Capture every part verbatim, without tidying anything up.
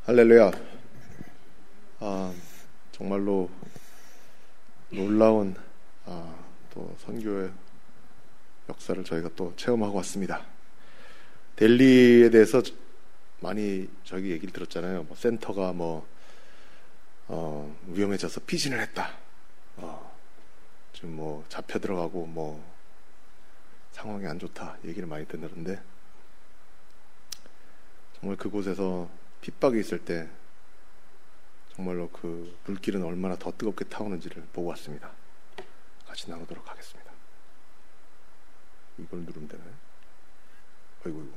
할렐루야. 아, 정말로 놀라운 아, 또 선교의 역사를 저희가 또 체험하고 왔습니다. 델리에 대해서 많이 저희 얘기를 들었잖아요. 뭐 센터가 뭐 어, 위험해져서 피신을 했다. 어, 지금 뭐 잡혀 들어가고 뭐 상황이 안 좋다 얘기를 많이 듣는데, 정말 그곳에서 핍박이 있을 때 정말로 그 불길은 얼마나 더 뜨겁게 타오는지를 보고 왔습니다. 같이 나누도록 하겠습니다. 이걸 누르면 되나요? 아이고, 아이고.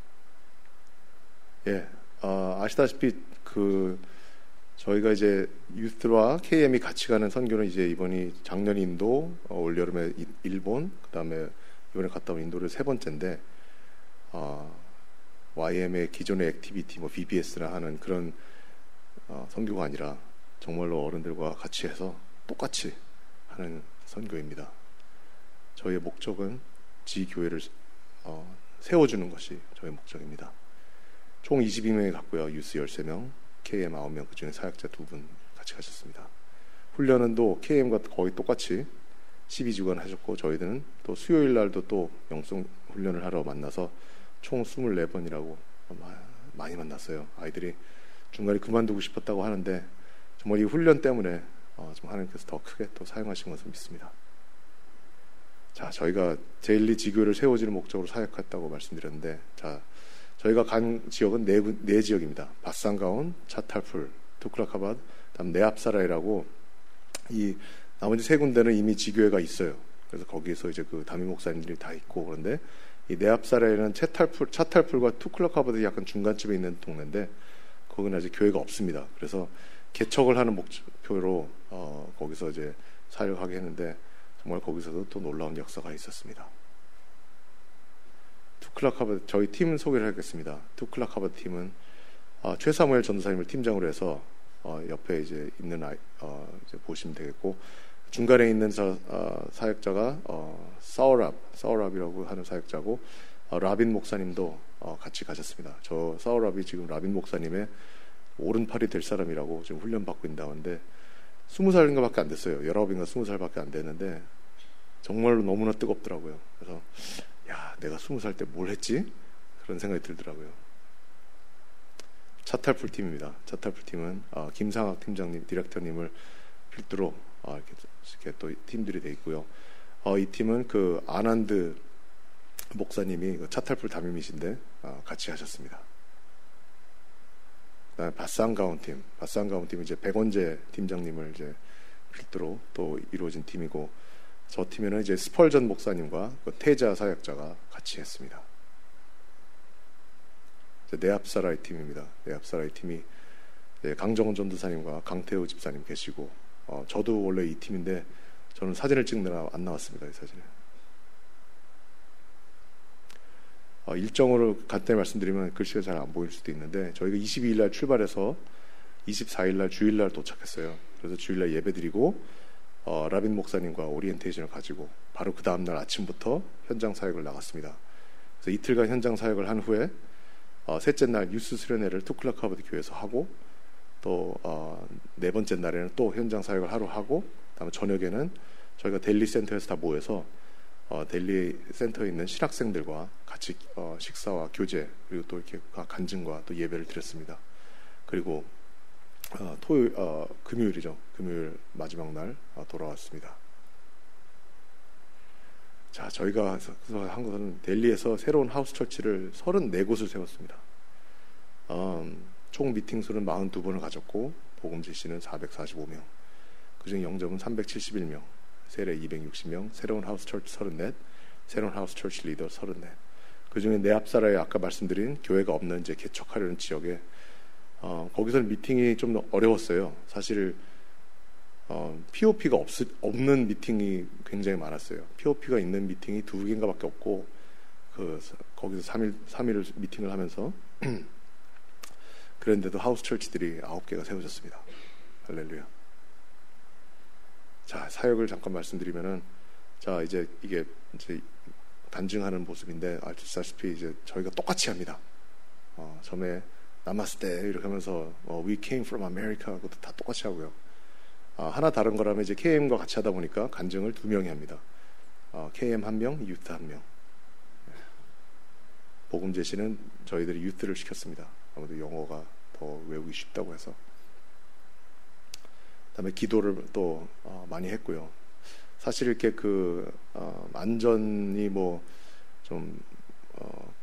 예, 어, 아시다시피 그 저희가 이제 유스와 케이엠이 같이 가는 선교는 이제 이번이 작년 인도, 어, 올 여름에 일본, 그 다음에 이번에 갔다 온 인도를 세 번째인데, 어, 와이엠의 기존의 액티비티, 뭐 비비에스나 하는 그런 어, 선교가 아니라 정말로 어른들과 같이 해서 똑같이 하는 선교입니다. 저희의 목적은 지교회를 어, 세워주는 것이 저희 목적입니다. 총 이십이 명이 갔고요. 유스 열세 명, 케이엠 아홉 명, 그 중에 사역자 두 분 같이 가셨습니다. 훈련은 또 케이엠과 거의 똑같이 십이 주간 하셨고, 저희들은 또 수요일 날도 또 영성 훈련을 하러 만나서 총 이십사 번이라고 많이 만났어요. 아이들이 중간에 그만두고 싶었다고 하는데 정말 이 훈련 때문에 어, 좀 하나님께서 더 크게 또 사용하신 것을 믿습니다. 자, 저희가 데일리 지교회를 세워지는 목적으로 사역했다고 말씀드렸는데, 자, 저희가 간 지역은 네, 네 지역입니다. 바산가온, 차탈풀, 투클라카바드, 다음 네압사라이라고, 이 나머지 세 군데는 이미 지교회가 있어요. 그래서 거기에서 이제 그 담임 목사님들이 다 있고, 그런데 이 네압사라이는 차탈풀, 차탈풀과 투클라카바드 약간 중간쯤에 있는 동네인데, 거기는 아직 교회가 없습니다. 그래서 개척을 하는 목표로 어, 거기서 이제 사역하게 했는데, 정말 거기서도 또 놀라운 역사가 있었습니다. 투클라카바드, 저희 팀 소개를 하겠습니다. 투클라카바드 팀은 어, 최사무엘 전도사님을 팀장으로 해서 어, 옆에 이제 있는 아이, 어, 이제 보시면 되겠고, 중간에 있는 사, 어, 사역자가 어, 사오랍, 사오랍이라고 하는 사역자고, 어, 라빈 목사님도 어, 같이 가셨습니다. 저 사오랍이 지금 라빈 목사님의 오른팔이 될 사람이라고 지금 훈련받고 있다는데, 스무 살인가 밖에 안 됐어요. 열아홉인가 스무 살밖에 안 됐는데 정말로 너무나 뜨겁더라고요. 그래서 야, 내가 스무 살 때 뭘 했지? 그런 생각이 들더라고요. 차탈풀 팀입니다. 차탈풀 팀은 어, 김상학 팀장님, 디렉터님을 필두로 어, 이렇게, 이렇게 또 팀들이 돼 있고요. 어, 이 팀은 그 아난드 목사님이 그 차탈풀 담임이신데 어, 같이 하셨습니다. 그다음에 바산가온 팀, 바산가온 팀은 이제 백원재 팀장님을 이제 필두로 또 이루어진 팀이고, 저 팀에는 이제 스펄전 목사님과 그 태자 사역자가 같이 했습니다. 네압사라이 팀입니다. 네압사라이 팀이 강정원 전도사님과 강태우 집사님 계시고, 어, 저도 원래 이 팀인데 저는 사진을 찍느라 안 나왔습니다. 이 사진에. 어, 일정으로 간단히 말씀드리면 글씨가 잘 안 보일 수도 있는데, 저희가 이십이 일 날 출발해서 이십사 일 날 주일 날 도착했어요. 그래서 주일 날 예배드리고 어, 라빈 목사님과 오리엔테이션을 가지고 바로 그 다음 날 아침부터 현장 사역을 나갔습니다. 그래서 이틀간 현장 사역을 한 후에 어, 셋째 날 유스 수련회를 투클라카바드 교회에서 하고, 또 어, 네 번째 날에는 또 현장 사역을 하루 하고, 그다음에 저녁에는 저희가 델리 센터에서 다 모여서 어, 델리 센터에 있는 신학생들과 같이 어, 식사와 교제, 그리고 또 이렇게 간증과 또 예배를 드렸습니다. 그리고 어, 토요일, 어, 금요일이죠. 금요일 마지막 날 어, 돌아왔습니다. 자, 저희가 한 것은 델리에서 새로운 하우스 처치를 서른네 곳을 세웠습니다. 어, 총 미팅 수는 사십이 번을 가졌고, 복음 지시는 사백사십오 명, 그중에 영접은 삼백칠십일 명, 세례 이백육십 명, 새로운 하우스 처치 삼십사, 새로운 하우스 처치 리더 삼십사. 그중에 네압사라에 아까 말씀드린 교회가 없는 이제 개척하려는 지역에 어, 거기서는 미팅이 좀 어려웠어요. 사실 어, 피오피가 없, 없는 미팅이 굉장히 많았어요. 피오피가 있는 미팅이 두 개인가밖에 없고, 그 거기서 삼 일 삼 일을 미팅을 하면서 그런데도 하우스 처치들이 아홉 개가 세워졌습니다. 할렐루야. 자, 사역을 잠깐 말씀드리면은, 자, 이제 이게 이제 단증하는 모습인데, 아시다시피 이제 저희가 똑같이 합니다. 어, 처음에 나마스테 이렇게 하면서 어, We came from America 그것도 다 똑같이 하고요. 아, 하나 다른 거라면 이제 케이엠과 같이 하다 보니까 간증을 두 명이 합니다. 어, 케이엠 한 명, 유트 한 명. 복음 제시는 저희들이 유트를 시켰습니다. 아무래도 영어가 더 외우기 쉽다고 해서. 그다음에 기도를 또 어, 많이 했고요. 사실 이렇게 그 어, 안전이 뭐 좀 어,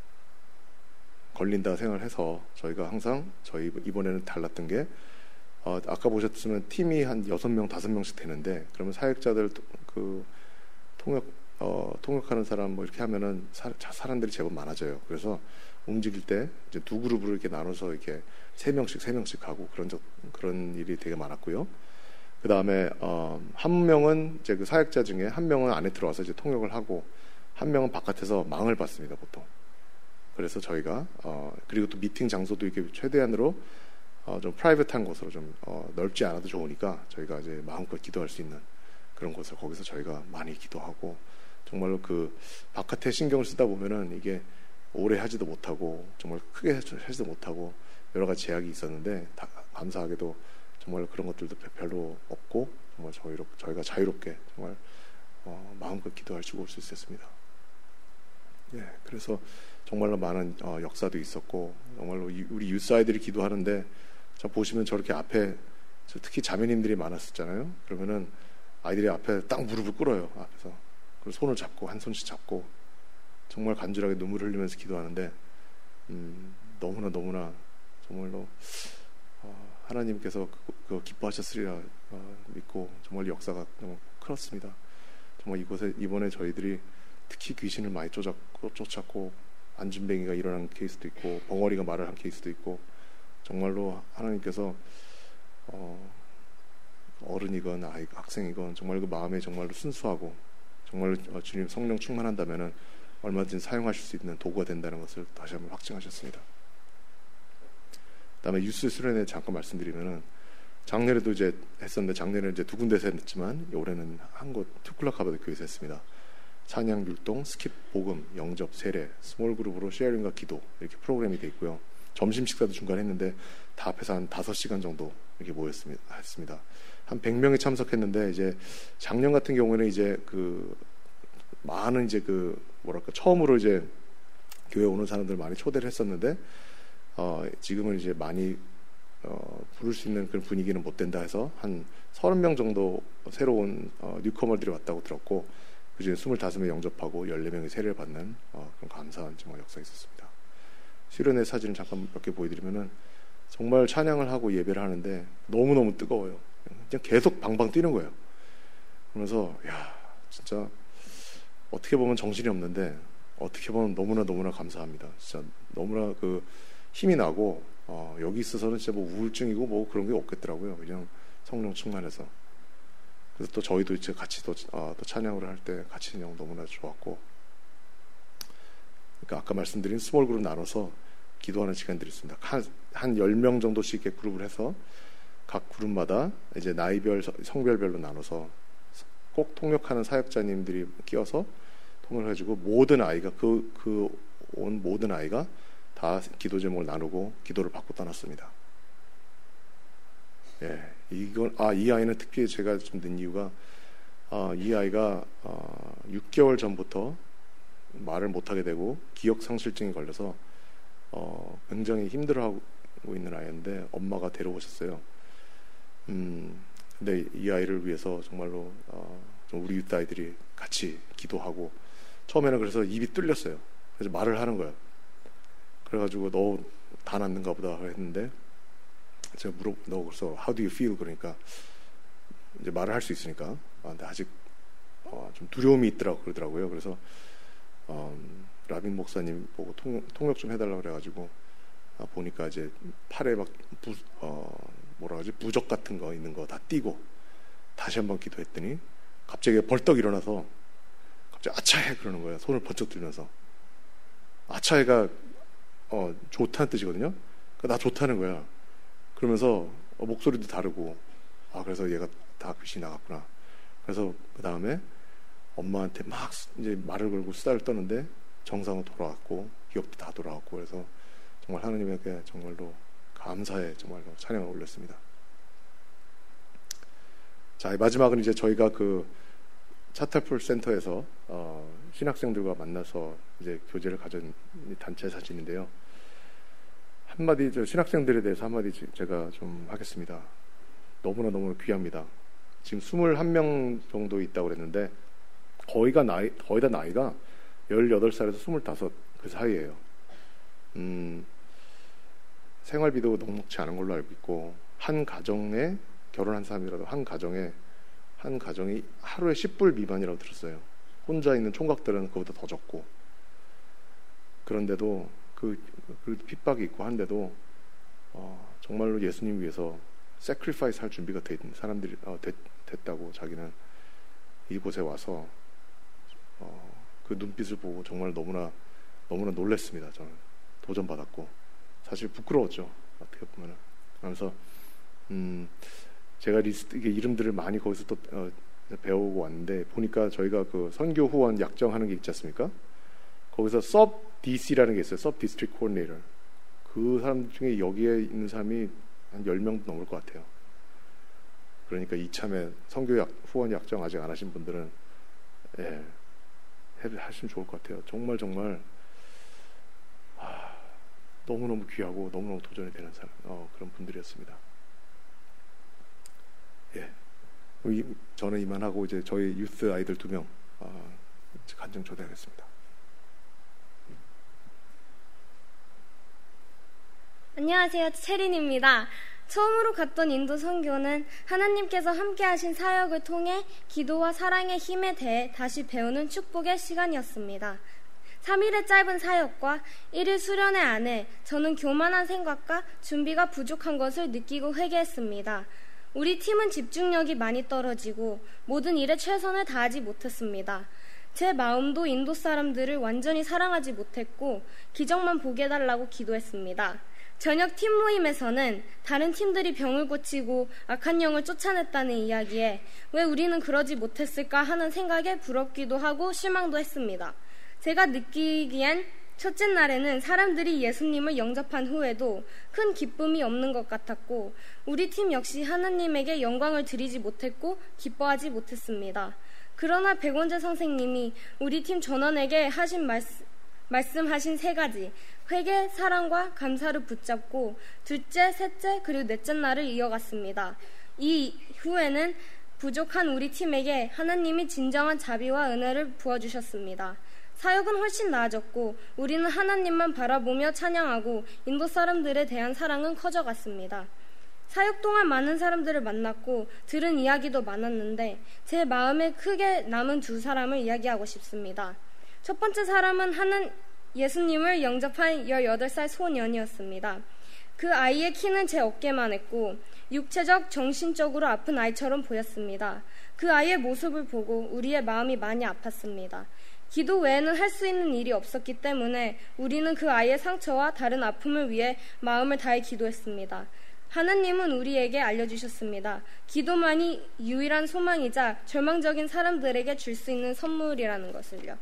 걸린다 생각해서 저희가 항상 저희 이번에는 달랐던 게 어, 아까 보셨으면 팀이 한 여섯 명, 다섯 명씩 되는데 그러면 사역자들 그 통역 어, 통역하는 사람 뭐 이렇게 하면은 사, 사람들이 제법 많아져요. 그래서 움직일 때 이제 두 그룹으로 이렇게 나눠서 이렇게 세 명씩 세 명씩 가고 그런 적 그런 일이 되게 많았고요. 그 다음에 어, 한 명은 이제 그 사역자 중에 한 명은 안에 들어와서 이제 통역을 하고 한 명은 바깥에서 망을 받습니다 보통. 그래서 저희가 어, 그리고 또 미팅 장소도 이렇게 최대한으로 어, 좀 프라이빗한 곳으로 좀 어, 넓지 않아도 좋으니까 저희가 이제 마음껏 기도할 수 있는 그런 곳을 거기서 저희가 많이 기도하고 정말로 그 바깥에 신경을 쓰다 보면은 이게 오래 하지도 못하고 정말 크게 하지도 못하고 여러 가지 제약이 있었는데 다, 감사하게도 정말 그런 것들도 별로 없고 정말 저희로, 저희가 자유롭게 정말 어, 마음껏 기도하시고 올 수 있었습니다. 예, 그래서 정말로 많은 어, 역사도 있었고 정말로 이, 우리 유스아이들이 기도하는데 저 보시면 저렇게 앞에 저 특히 자매님들이 많았었잖아요. 그러면은 아이들이 앞에 딱 무릎을 꿇어요. 앞에서 그리고 손을 잡고 한 손씩 잡고 정말 간절하게 눈물을 흘리면서 기도하는데 음, 너무나 너무나 정말로 어, 하나님께서 그거, 그거 기뻐하셨으리라 어, 믿고 정말 역사가 너무 클었습니다. 정말 이곳에 이번에 저희들이 특히 귀신을 많이 쫓았고, 쫓았고 안진뱅이가 일어난 케이스도 있고 벙어리가 말을 한 케이스도 있고 정말로 하나님께서 어, 어른이건 아이 학생이건 정말 그 마음에 정말로 순수하고 정말로 주님 성령 충만한다면은 얼마든지 사용하실 수 있는 도구가 된다는 것을 다시 한번 확증하셨습니다. 그다음에 유스 수련회 잠깐 말씀드리면은 작년에도 이제 했었는데 작년에 이제 두 군데서 했지만 올해는 한 곳 투클라카바드 교회에서 했습니다. 찬양, 율동, 스킵, 복음, 영접, 세례, 스몰 그룹으로 쉐어링과 기도 이렇게 프로그램이 돼 있고요. 점심 식사도 중간에 했는데 다 합해서 한 다섯 시간 정도 이렇게 모였습니다. 했습니다. 한 백 명이 참석했는데 이제 작년 같은 경우에는 이제 그 많은 이제 그 뭐랄까 처음으로 이제 교회 오는 사람들 많이 초대를 했었는데 어 지금은 이제 많이 어 부를 수 있는 그런 분위기는 못 된다 해서 한 서른 명 정도 새로운 어 뉴커머들이 왔다고 들었고 그중에 스물다섯 명 영접하고 열네 명이 세례를 받는 어 그런 감사한 정말 역사가 있었습니다. 수련회 사진을 잠깐 몇 개 보여드리면은 정말 찬양을 하고 예배를 하는데 너무너무 뜨거워요. 그냥 계속 방방 뛰는 거예요. 그러면서 야 진짜 어떻게 보면 정신이 없는데 어떻게 보면 너무나 너무나 감사합니다. 진짜 너무나 그 힘이 나고 어, 여기 있어서는 진짜 뭐 우울증이고 뭐 그런 게 없겠더라고요. 그냥 성령 충만해서. 그래서 또 저희도 이제 같이 또, 어, 또 찬양을 할 때 같이 그냥 너무나 좋았고. 그러니까 아까 말씀드린 스몰 그룹 나눠서 기도하는 시간들이 있습니다. 한, 한 열 명 정도씩 이렇게 그룹을 해서 각 그룹마다 이제 나이별, 성별별로 나눠서 꼭 통역하는 사역자님들이 끼어서 통역을 해주고 모든 아이가 그, 그 온 모든 아이가 다 기도 제목을 나누고 기도를 받고 떠났습니다. 예, 이건 아, 이 아이는 특히 제가 좀 든 이유가 아, 이 아이가 아, 육 개월 전부터 말을 못하게 되고 기억 상실증이 걸려서 어, 굉장히 힘들어하고 있는 아이인데 엄마가 데려오셨어요. 음, 근데 이 아이를 위해서 정말로 어, 좀 우리 유타 아이들이 같이 기도하고 처음에는 그래서 입이 뚫렸어요. 그래서 말을 하는 거예요. 그래가지고 너 다 낫는가 보다 했는데 제가 물어 너 그래서 How do you feel? 그러니까 이제 말을 할 수 있으니까 아, 근데 아직 어, 좀 두려움이 있더라고 그러더라고요. 그래서 어, 라빈 목사님 보고 통, 통역 좀 해달라고 그래가지고 아, 보니까 이제 팔에 막 부, 어, 뭐라 하지 부적 같은 거 있는 거 다 띄고 다시 한번 기도했더니 갑자기 벌떡 일어나서 갑자기 아차해 그러는 거예요. 손을 번쩍 들면서 아차해가 어, 좋다는 뜻이거든요. 그러니까 나 좋다는 거야. 그러면서 어, 목소리도 다르고 아 그래서 얘가 다 귀신이 나갔구나. 그래서 그 다음에 엄마한테 막 이제 말을 걸고 수다를 떠는데 정상으로 돌아왔고 기억도 다 돌아왔고 그래서 정말 하나님에게 정말로 감사의 정말로 찬양을 올렸습니다. 자, 마지막은 이제 저희가 그 차탈풀 센터에서 어, 신학생들과 만나서 이제 교제를 가진 단체 사진인데요. 한마디 저 신학생들에 대해서 한마디 제가 좀 하겠습니다. 너무나 너무 귀합니다. 지금 이십일 명 정도 있다고 그랬는데 거의가 나이 거의 다 나이가 열여덟 살에서 스물다섯 그 사이예요. 음, 생활비도 녹록지 않은 걸로 알고 있고 한 가정에 결혼한 사람이라도 한 가정에 한 가정이 하루에 십 불 미만이라고 들었어요. 혼자 있는 총각들은 그보다 더 적고 그런데도 그, 그 핍박이 있고 한데도 어, 정말로 예수님 위해서 sacrifice 할 준비가 된 사람들이 어, 됐, 됐다고 자기는 이곳에 와서 어, 그 눈빛을 보고 정말 너무나 너무나 놀랐습니다. 저는 도전받았고 사실 부끄러웠죠. 어떻게 보면은. 그래서 음, 제가 리스트 이게 이름들을 많이 거기서 또 어, 배우고 왔는데 보니까 저희가 그 선교 후원 약정하는 게 있지 않습니까? 거기서 sub 디씨라는 게 있어요. sub district coordinator. 그 사람 중에 여기에 있는 사람이 한 열 명도 넘을 것 같아요. 그러니까 이참에 선교 약, 후원 약정 아직 안 하신 분들은 예, 하시면 좋을 것 같아요. 정말 정말 아, 너무너무 귀하고 너무너무 도전이 되는 사람, 어, 그런 분들이었습니다. 예, 저는 이만하고 이제 저희 유스 아이들 두 명 어, 간증 초대하겠습니다. 안녕하세요, 체린입니다. 처음으로 갔던 인도 선교는 하나님께서 함께 하신 사역을 통해 기도와 사랑의 힘에 대해 다시 배우는 축복의 시간이었습니다. 삼 일의 짧은 사역과 일 일 수련회 안에 저는 교만한 생각과 준비가 부족한 것을 느끼고 회개했습니다. 우리 팀은 집중력이 많이 떨어지고 모든 일에 최선을 다하지 못했습니다. 제 마음도 인도 사람들을 완전히 사랑하지 못했고 기적만 보게 해달라고 기도했습니다. 저녁 팀 모임에서는 다른 팀들이 병을 고치고 악한 영을 쫓아냈다는 이야기에 왜 우리는 그러지 못했을까 하는 생각에 부럽기도 하고 실망도 했습니다. 제가 느끼기엔 첫째 날에는 사람들이 예수님을 영접한 후에도 큰 기쁨이 없는 것 같았고 우리 팀 역시 하나님에게 영광을 드리지 못했고 기뻐하지 못했습니다. 그러나 백원재 선생님이 우리 팀 전원에게 하신 말씀, 말씀하신 세 가지 회개, 사랑과 감사를 붙잡고 둘째, 셋째, 그리고 넷째 날을 이어갔습니다. 이 후에는 부족한 우리 팀에게 하나님이 진정한 자비와 은혜를 부어주셨습니다. 사역은 훨씬 나아졌고 우리는 하나님만 바라보며 찬양하고 인도 사람들에 대한 사랑은 커져갔습니다. 사역 동안 많은 사람들을 만났고 들은 이야기도 많았는데 제 마음에 크게 남은 두 사람을 이야기하고 싶습니다. 첫 번째 사람은 하는 예수님을 영접한 열여덟 살 소년이었습니다. 그 아이의 키는 제 어깨만 했고 육체적, 정신적으로 아픈 아이처럼 보였습니다. 그 아이의 모습을 보고 우리의 마음이 많이 아팠습니다. 기도 외에는 할 수 있는 일이 없었기 때문에 우리는 그 아이의 상처와 다른 아픔을 위해 마음을 다해 기도했습니다. 하나님은 우리에게 알려주셨습니다. 기도만이 유일한 소망이자 절망적인 사람들에게 줄 수 있는 선물이라는 것을요.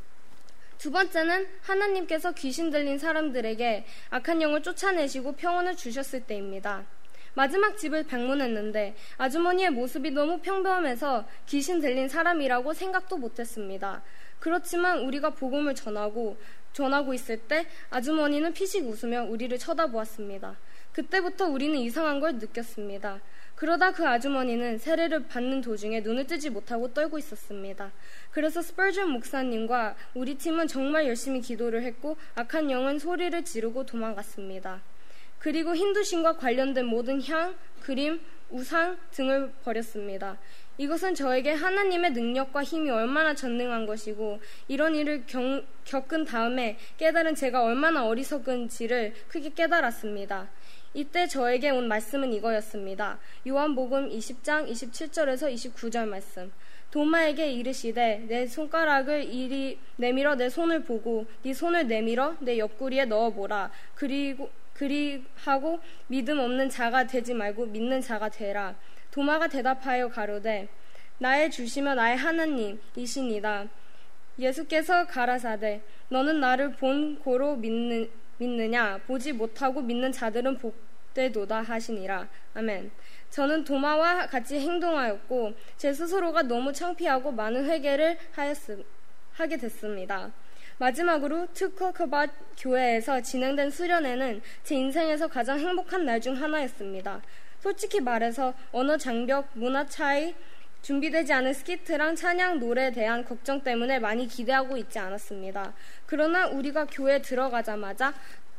두 번째는 하나님께서 귀신 들린 사람들에게 악한 영을 쫓아내시고 평온을 주셨을 때입니다. 마지막 집을 방문했는데 아주머니의 모습이 너무 평범해서 귀신 들린 사람이라고 생각도 못했습니다. 그렇지만 우리가 복음을 전하고 전하고 있을 때 아주머니는 피식 웃으며 우리를 쳐다보았습니다. 그때부터 우리는 이상한 걸 느꼈습니다. 그러다 그 아주머니는 세례를 받는 도중에 눈을 뜨지 못하고 떨고 있었습니다. 그래서 스펄전 목사님과 우리 팀은 정말 열심히 기도를 했고 악한 영은 소리를 지르고 도망갔습니다. 그리고 힌두신과 관련된 모든 향, 그림, 우상 등을 버렸습니다. 이것은 저에게 하나님의 능력과 힘이 얼마나 전능한 것이고 이런 일을 경, 겪은 다음에 깨달은 제가 얼마나 어리석은지를 크게 깨달았습니다. 이때 저에게 온 말씀은 이거였습니다. 요한복음 이십 장 이십칠 절에서 이십구 절 말씀. 도마에게 이르시되 내 손가락을 이리 내밀어 내 손을 보고 네 손을 내밀어 내 옆구리에 넣어보라. 그리고 그리하고 믿음 없는 자가 되지 말고 믿는 자가 되라. 도마가 대답하여 가로되 나의 주시며 나의 하나님이시니라. 예수께서 가라사대 너는 나를 본 고로 믿는 믿느냐? 보지 못하고 믿는 자들은 복되도다 하시니라. 아멘. 저는 도마와 같이 행동하였고 제 스스로가 너무 창피하고 많은 회개를 하였음, 하게 됐습니다. 마지막으로 투커커밭 교회에서 진행된 수련회는 제 인생에서 가장 행복한 날 중 하나였습니다. 솔직히 말해서 언어 장벽, 문화 차이, 준비되지 않은 스키트랑 찬양 노래에 대한 걱정 때문에 많이 기대하고 있지 않았습니다. 그러나 우리가 교회에 들어가자마자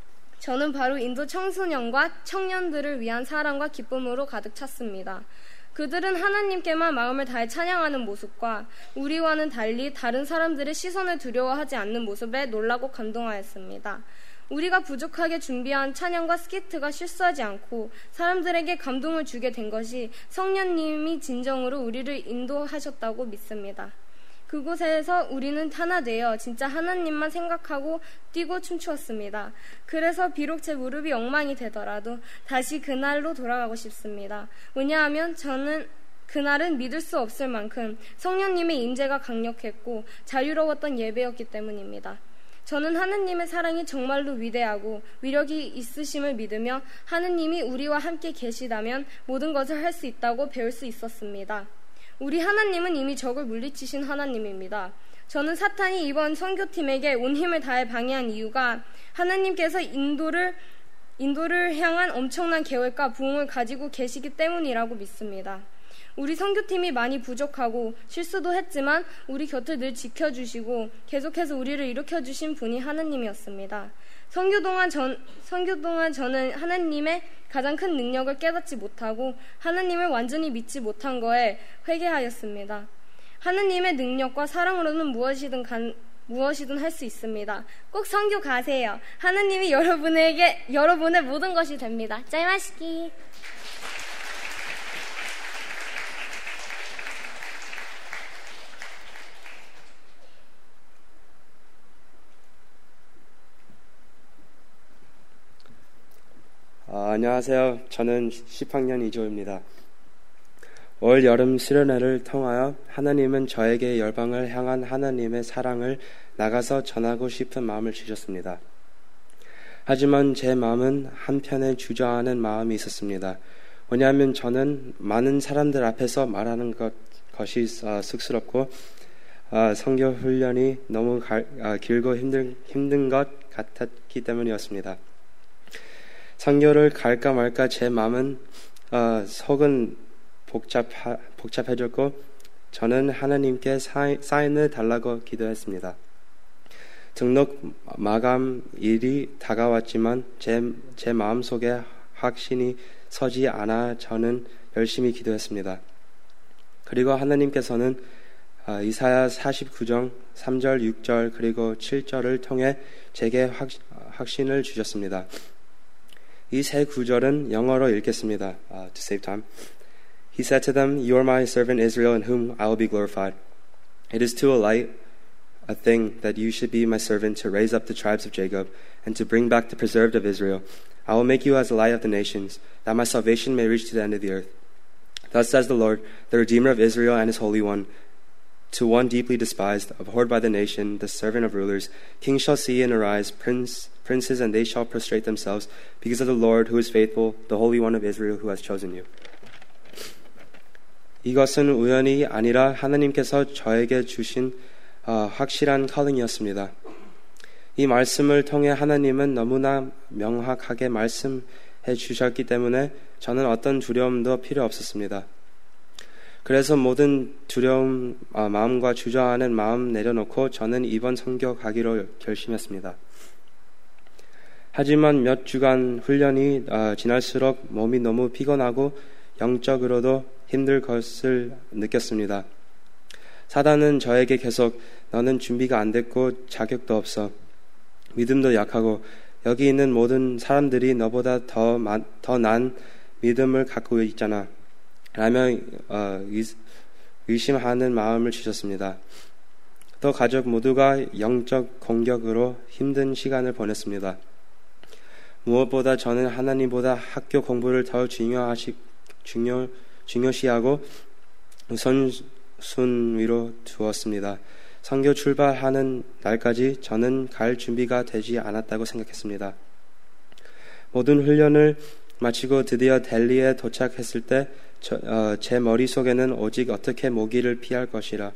저는 바로 인도 청소년과 청년들을 위한 사랑과 기쁨으로 가득 찼습니다. 그들은 하나님께만 마음을 다해 찬양하는 모습과 우리와는 달리 다른 사람들의 시선을 두려워하지 않는 모습에 놀라고 감동하였습니다. 우리가 부족하게 준비한 찬양과 스키트가 실수하지 않고 사람들에게 감동을 주게 된 것이 성령님이 진정으로 우리를 인도하셨다고 믿습니다. 그곳에서 우리는 하나 되어 진짜 하나님만 생각하고 뛰고 춤추었습니다. 그래서 비록 제 무릎이 엉망이 되더라도 다시 그날로 돌아가고 싶습니다. 왜냐하면 저는 그날은 믿을 수 없을 만큼 성령님의 임재가 강력했고 자유로웠던 예배였기 때문입니다. 저는 하느님의 사랑이 정말로 위대하고 위력이 있으심을 믿으며 하느님이 우리와 함께 계시다면 모든 것을 할 수 있다고 배울 수 있었습니다. 우리 하나님은 이미 적을 물리치신 하나님입니다. 저는 사탄이 이번 선교팀에게 온 힘을 다해 방해한 이유가 하나님께서 인도를, 인도를 향한 엄청난 계획과 부흥을 가지고 계시기 때문이라고 믿습니다. 우리 선교팀이 많이 부족하고 실수도 했지만 우리 곁을 늘 지켜주시고 계속해서 우리를 일으켜주신 분이 하나님이었습니다. 선교 동안, 전, 선교 동안 저는 하나님의 가장 큰 능력을 깨닫지 못하고 하나님을 완전히 믿지 못한 거에 회개하였습니다. 하나님의 능력과 사랑으로는 무엇이든 간, 무엇이든 할 수 있습니다. 꼭 선교 가세요. 하나님이 여러분에게 여러분의 모든 것이 됩니다. 짤마시기. 아, 안녕하세요. 저는 십 학년 이조입니다. 올 여름 수련회를 통하여 하나님은 저에게 열방을 향한 하나님의 사랑을 나가서 전하고 싶은 마음을 주셨습니다. 하지만 제 마음은 한편에 주저하는 마음이 있었습니다. 왜냐하면 저는 많은 사람들 앞에서 말하는 것, 것이 어, 쑥스럽고 어, 선교 훈련이 너무 갈, 어, 길고 힘든, 힘든 것 같았기 때문이었습니다. 선교를 갈까 말까 제 마음은 어, 속은 복잡하, 복잡해졌고 저는 하나님께 사인, 사인을 달라고 기도했습니다. 등록 마감일이 다가왔지만 제, 제 마음속에 확신이 서지 않아 저는 열심히 기도했습니다. 그리고 하나님께서는 어, 이사야 사십구 장 삼 절 육 절 그리고 칠 절을 통해 제게 확, 확신을 주셨습니다. 이 세 구절은 영어로 읽겠습니다. Uh, to save time. He said to them, "You are my servant Israel, in whom I will be glorified. It is too a light a thing that you should be my servant to raise up the tribes of Jacob and to bring back the preserved of Israel. I will make you as the light of the nations, that my salvation may reach to the end of the earth. Thus says the Lord, the Redeemer of Israel and his Holy One, to one deeply despised, abhorred by the nation, the servant of rulers. Kings shall see and arise, prince, princes, and they shall prostrate themselves, because of the Lord who is faithful, the Holy One of Israel who has chosen you." 이것은 우연이 아니라 하나님께서 저에게 주신 어, 확실한 컬링이었습니다. 이 말씀을 통해 하나님은 너무나 명확하게 말씀해 주셨기 때문에 저는 어떤 두려움도 필요 없었습니다. 그래서 모든 두려움, 아, 마음과 주저하는 마음 내려놓고 저는 이번 선교 가기로 결심했습니다. 하지만 몇 주간 훈련이 아, 지날수록 몸이 너무 피곤하고 영적으로도 힘들 것을 느꼈습니다. 사단은 저에게 계속 너는 준비가 안 됐고 자격도 없어, 믿음도 약하고 여기 있는 모든 사람들이 너보다 더 더 난 믿음을 갖고 있잖아 라며 어, 의심하는 마음을 주셨습니다. 또 가족 모두가 영적 공격으로 힘든 시간을 보냈습니다. 무엇보다 저는 하나님보다 학교 공부를 더 중요하시, 중요, 중요시하고 우선순위로 두었습니다. 선교 출발하는 날까지 저는 갈 준비가 되지 않았다고 생각했습니다. 모든 훈련을 마치고 드디어 델리에 도착했을 때 제 어, 머릿속에는 오직 어떻게 모기를 피할 것이라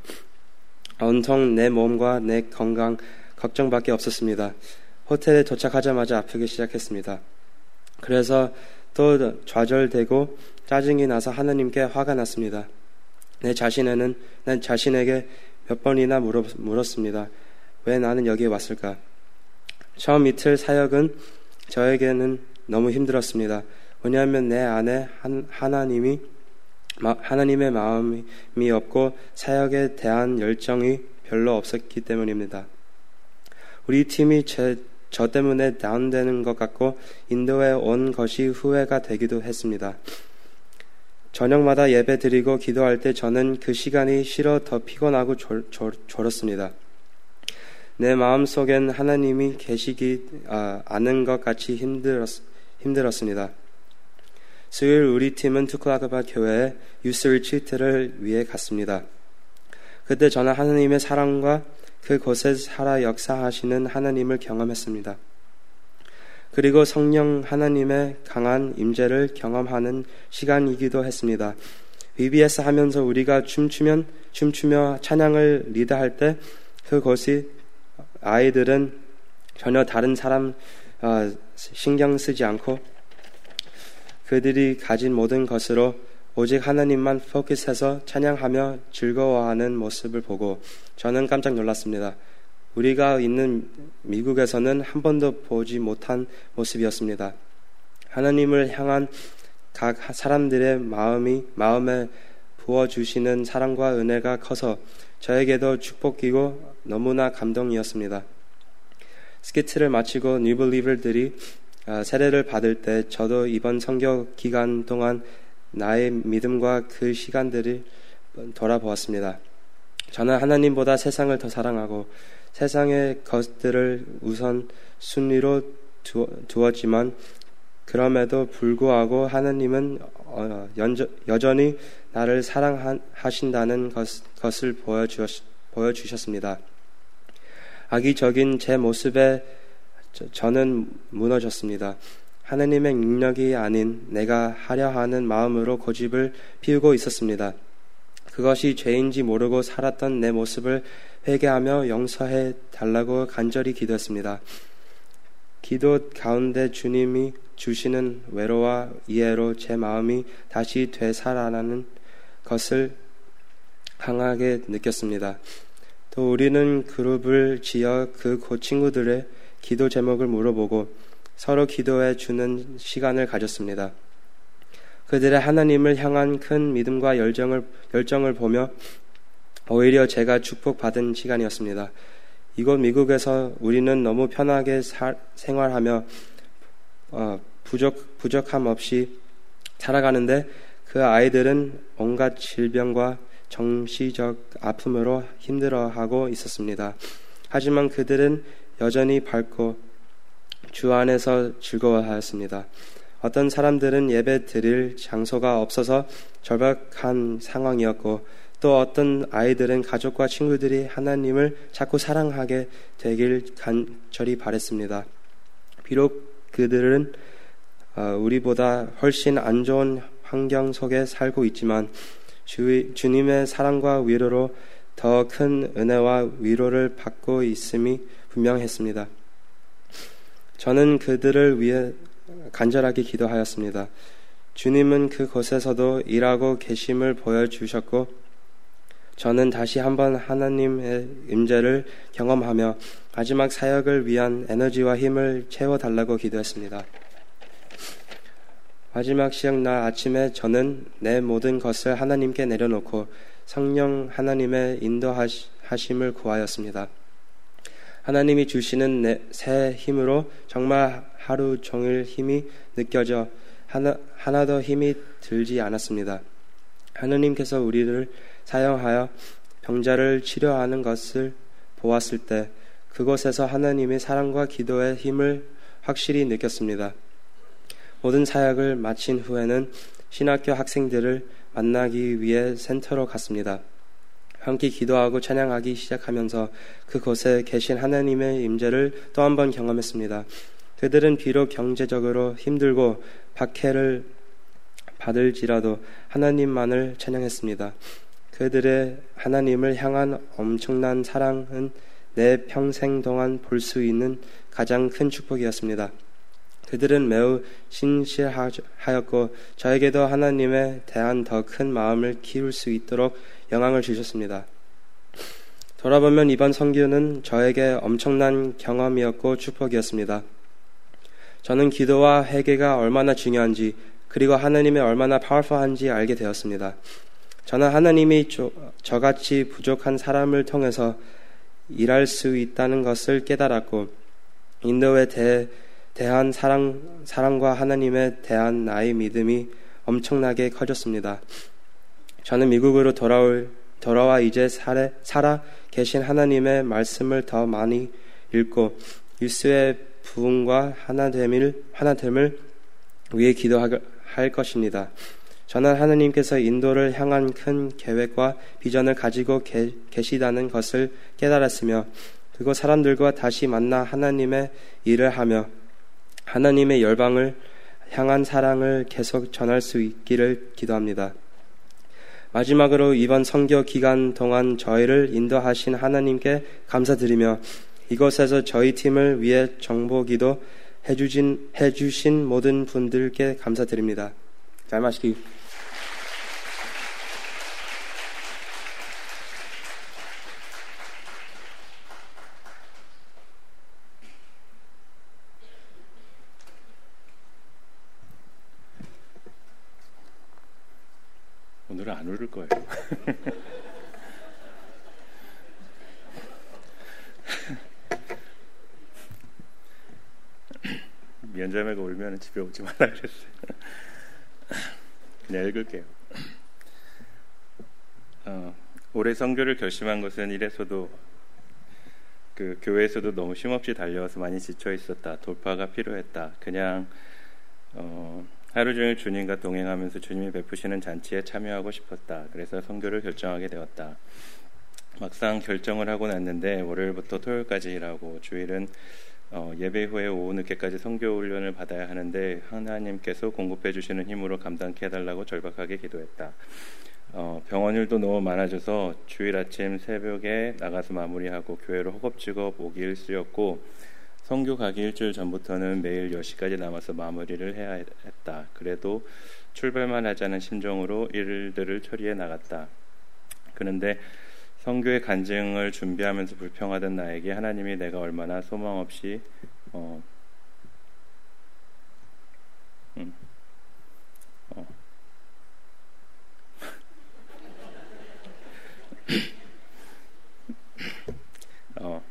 온통 내 몸과 내 건강 걱정밖에 없었습니다. 호텔에 도착하자마자 아프기 시작했습니다. 그래서 또 좌절되고 짜증이 나서 하나님께 화가 났습니다. 내 자신에는 난 자신에게 몇 번이나 물어, 물었습니다. 왜 나는 여기에 왔을까? 처음 이틀 사역은 저에게는 너무 힘들었습니다. 왜냐하면 내 안에 한, 하나님이 하나님의 마음이 없고 사역에 대한 열정이 별로 없었기 때문입니다. 우리 팀이 제, 저 때문에 다운되는 것 같고 인도에 온 것이 후회가 되기도 했습니다. 저녁마다 예배 드리고 기도할 때 저는 그 시간이 싫어 더 피곤하고 졸, 졸, 졸었습니다. 내 마음속엔 하나님이 계시지 아, 않은 것 같이 힘들었, 힘들었습니다. 수요일 우리 팀은 투클라그바 교회에 유스 리트리트를 위해 갔습니다. 그때 저는 하나님의 사랑과 그곳에 살아 역사하시는 하나님을 경험했습니다. 그리고 성령 하나님의 강한 임재를 경험하는 시간이기도 했습니다. 비비에스 하면서 우리가 춤추면 춤추며 찬양을 리드할 때 그곳이 아이들은 전혀 다른 사람 어, 신경 쓰지 않고 그들이 가진 모든 것으로 오직 하나님만 포커스해서 찬양하며 즐거워하는 모습을 보고 저는 깜짝 놀랐습니다. 우리가 있는 미국에서는 한 번도 보지 못한 모습이었습니다. 하나님을 향한 각 사람들의 마음이 마음에 부어주시는 사랑과 은혜가 커서 저에게도 축복이고 너무나 감동이었습니다. 스키트를 마치고 뉴블리버들이 세례를 받을 때 저도 이번 선교 기간 동안 나의 믿음과 그 시간들을 돌아보았습니다. 저는 하나님보다 세상을 더 사랑하고 세상의 것들을 우선 순위로 두었지만 그럼에도 불구하고 하나님은 여전히 나를 사랑하신다는 것을 보여주셨습니다. 악의적인 제 모습에 저는 무너졌습니다. 하나님의 능력이 아닌 내가 하려 하는 마음으로 고집을 피우고 있었습니다. 그것이 죄인지 모르고 살았던 내 모습을 회개하며 용서해 달라고 간절히 기도했습니다. 기도 가운데 주님이 주시는 외로와 이해로 제 마음이 다시 되살아나는 것을 강하게 느꼈습니다. 또 우리는 그룹을 지어 그 친구들의 기도 제목을 물어보고 서로 기도해 주는 시간을 가졌습니다. 그들의 하나님을 향한 큰 믿음과 열정을, 열정을 보며 오히려 제가 축복받은 시간이었습니다. 이곳 미국에서 우리는 너무 편하게 사, 생활하며 어, 부족, 부족함 없이 살아가는데 그 아이들은 온갖 질병과 정신적 아픔으로 힘들어하고 있었습니다. 하지만 그들은 여전히 밝고 주 안에서 즐거워하였습니다. 어떤 사람들은 예배 드릴 장소가 없어서 절박한 상황이었고 또 어떤 아이들은 가족과 친구들이 하나님을 자꾸 사랑하게 되길 간절히 바랬습니다. 비록 그들은 우리보다 훨씬 안 좋은 환경 속에 살고 있지만 주, 주님의 사랑과 위로로 더 큰 은혜와 위로를 받고 있음이 분명했습니다. 저는 그들을 위해 간절하게 기도하였습니다. 주님은 그곳에서도 일하고 계심을 보여주셨고 저는 다시 한번 하나님의 임재를 경험하며 마지막 사역을 위한 에너지와 힘을 채워달라고 기도했습니다. 마지막 시험날 아침에 저는 내 모든 것을 하나님께 내려놓고 성령 하나님의 인도하심을 구하였습니다. 하나님이 주시는 내, 새 힘으로 정말 하루 종일 힘이 느껴져 하나, 하나도 힘이 들지 않았습니다. 하나님께서 우리를 사용하여 병자를 치료하는 것을 보았을 때 그곳에서 하나님의 사랑과 기도의 힘을 확실히 느꼈습니다. 모든 사역을 마친 후에는 신학교 학생들을 만나기 위해 센터로 갔습니다. 함께 기도하고 찬양하기 시작하면서 그곳에 계신 하나님의 임재를 또 한 번 경험했습니다. 그들은 비록 경제적으로 힘들고 박해를 받을지라도 하나님만을 찬양했습니다. 그들의 하나님을 향한 엄청난 사랑은 내 평생 동안 볼 수 있는 가장 큰 축복이었습니다. 그들은 매우 신실하였고 저에게도 하나님에 대한 더 큰 마음을 키울 수 있도록 영향을 주셨습니다. 돌아보면 이번 선교는 저에게 엄청난 경험이었고 축복이었습니다. 저는 기도와 회개가 얼마나 중요한지 그리고 하나님이 얼마나 파워풀한지 알게 되었습니다. 저는 하나님이 저, 저같이 부족한 사람을 통해서 일할 수 있다는 것을 깨달았고 인도에 대, 대한 사랑, 사랑과 하나님에 대한 나의 믿음이 엄청나게 커졌습니다. 저는 미국으로 돌아올, 돌아와 이제 살아, 살아 계신 하나님의 말씀을 더 많이 읽고 예수의 부흥과 하나됨을, 하나됨을 위해 기도할 것입니다. 저는 하나님께서 인도를 향한 큰 계획과 비전을 가지고 계, 계시다는 것을 깨달았으며 그곳 사람들과 다시 만나 하나님의 일을 하며 하나님의 열방을 향한 사랑을 계속 전할 수 있기를 기도합니다. 마지막으로 이번 선교 기간 동안 저희를 인도하신 하나님께 감사드리며 이곳에서 저희 팀을 위해 정보기도 해주신, 해주신 모든 분들께 감사드립니다. 잘 마시기. 오늘은 안 울을 거예요. 미연자매가 울면 집에 오지 말라 그랬어요. 그냥 읽을게요. 어, 올해 선교를 결심한 것은 이래서도 그 교회에서도 너무 쉼없이 달려와서 많이 지쳐 있었다. 돌파가 필요했다. 그냥 어, 하루 종일 주님과 동행하면서 주님이 베푸시는 잔치에 참여하고 싶었다. 그래서 선교를 결정하게 되었다. 막상 결정을 하고 났는데 월요일부터 토요일까지 일하고 주일은 어, 예배 후에 오후 늦게까지 선교 훈련을 받아야 하는데 하나님께서 공급해 주시는 힘으로 감당케 해달라고 절박하게 기도했다. 어, 병원 일도 너무 많아져서 주일 아침 새벽에 나가서 마무리하고 교회로 허겁지겁 오기 일쑤였고 선교 가기 일주일 전부터는 매일 열 시까지 남아서 마무리를 해야 했다. 그래도 출발만 하자는 심정으로 일들을 처리해 나갔다. 그런데 선교의 간증을 준비하면서 불평하던 나에게 하나님이 내가 얼마나 소망 없이 어, 음, 어. 어,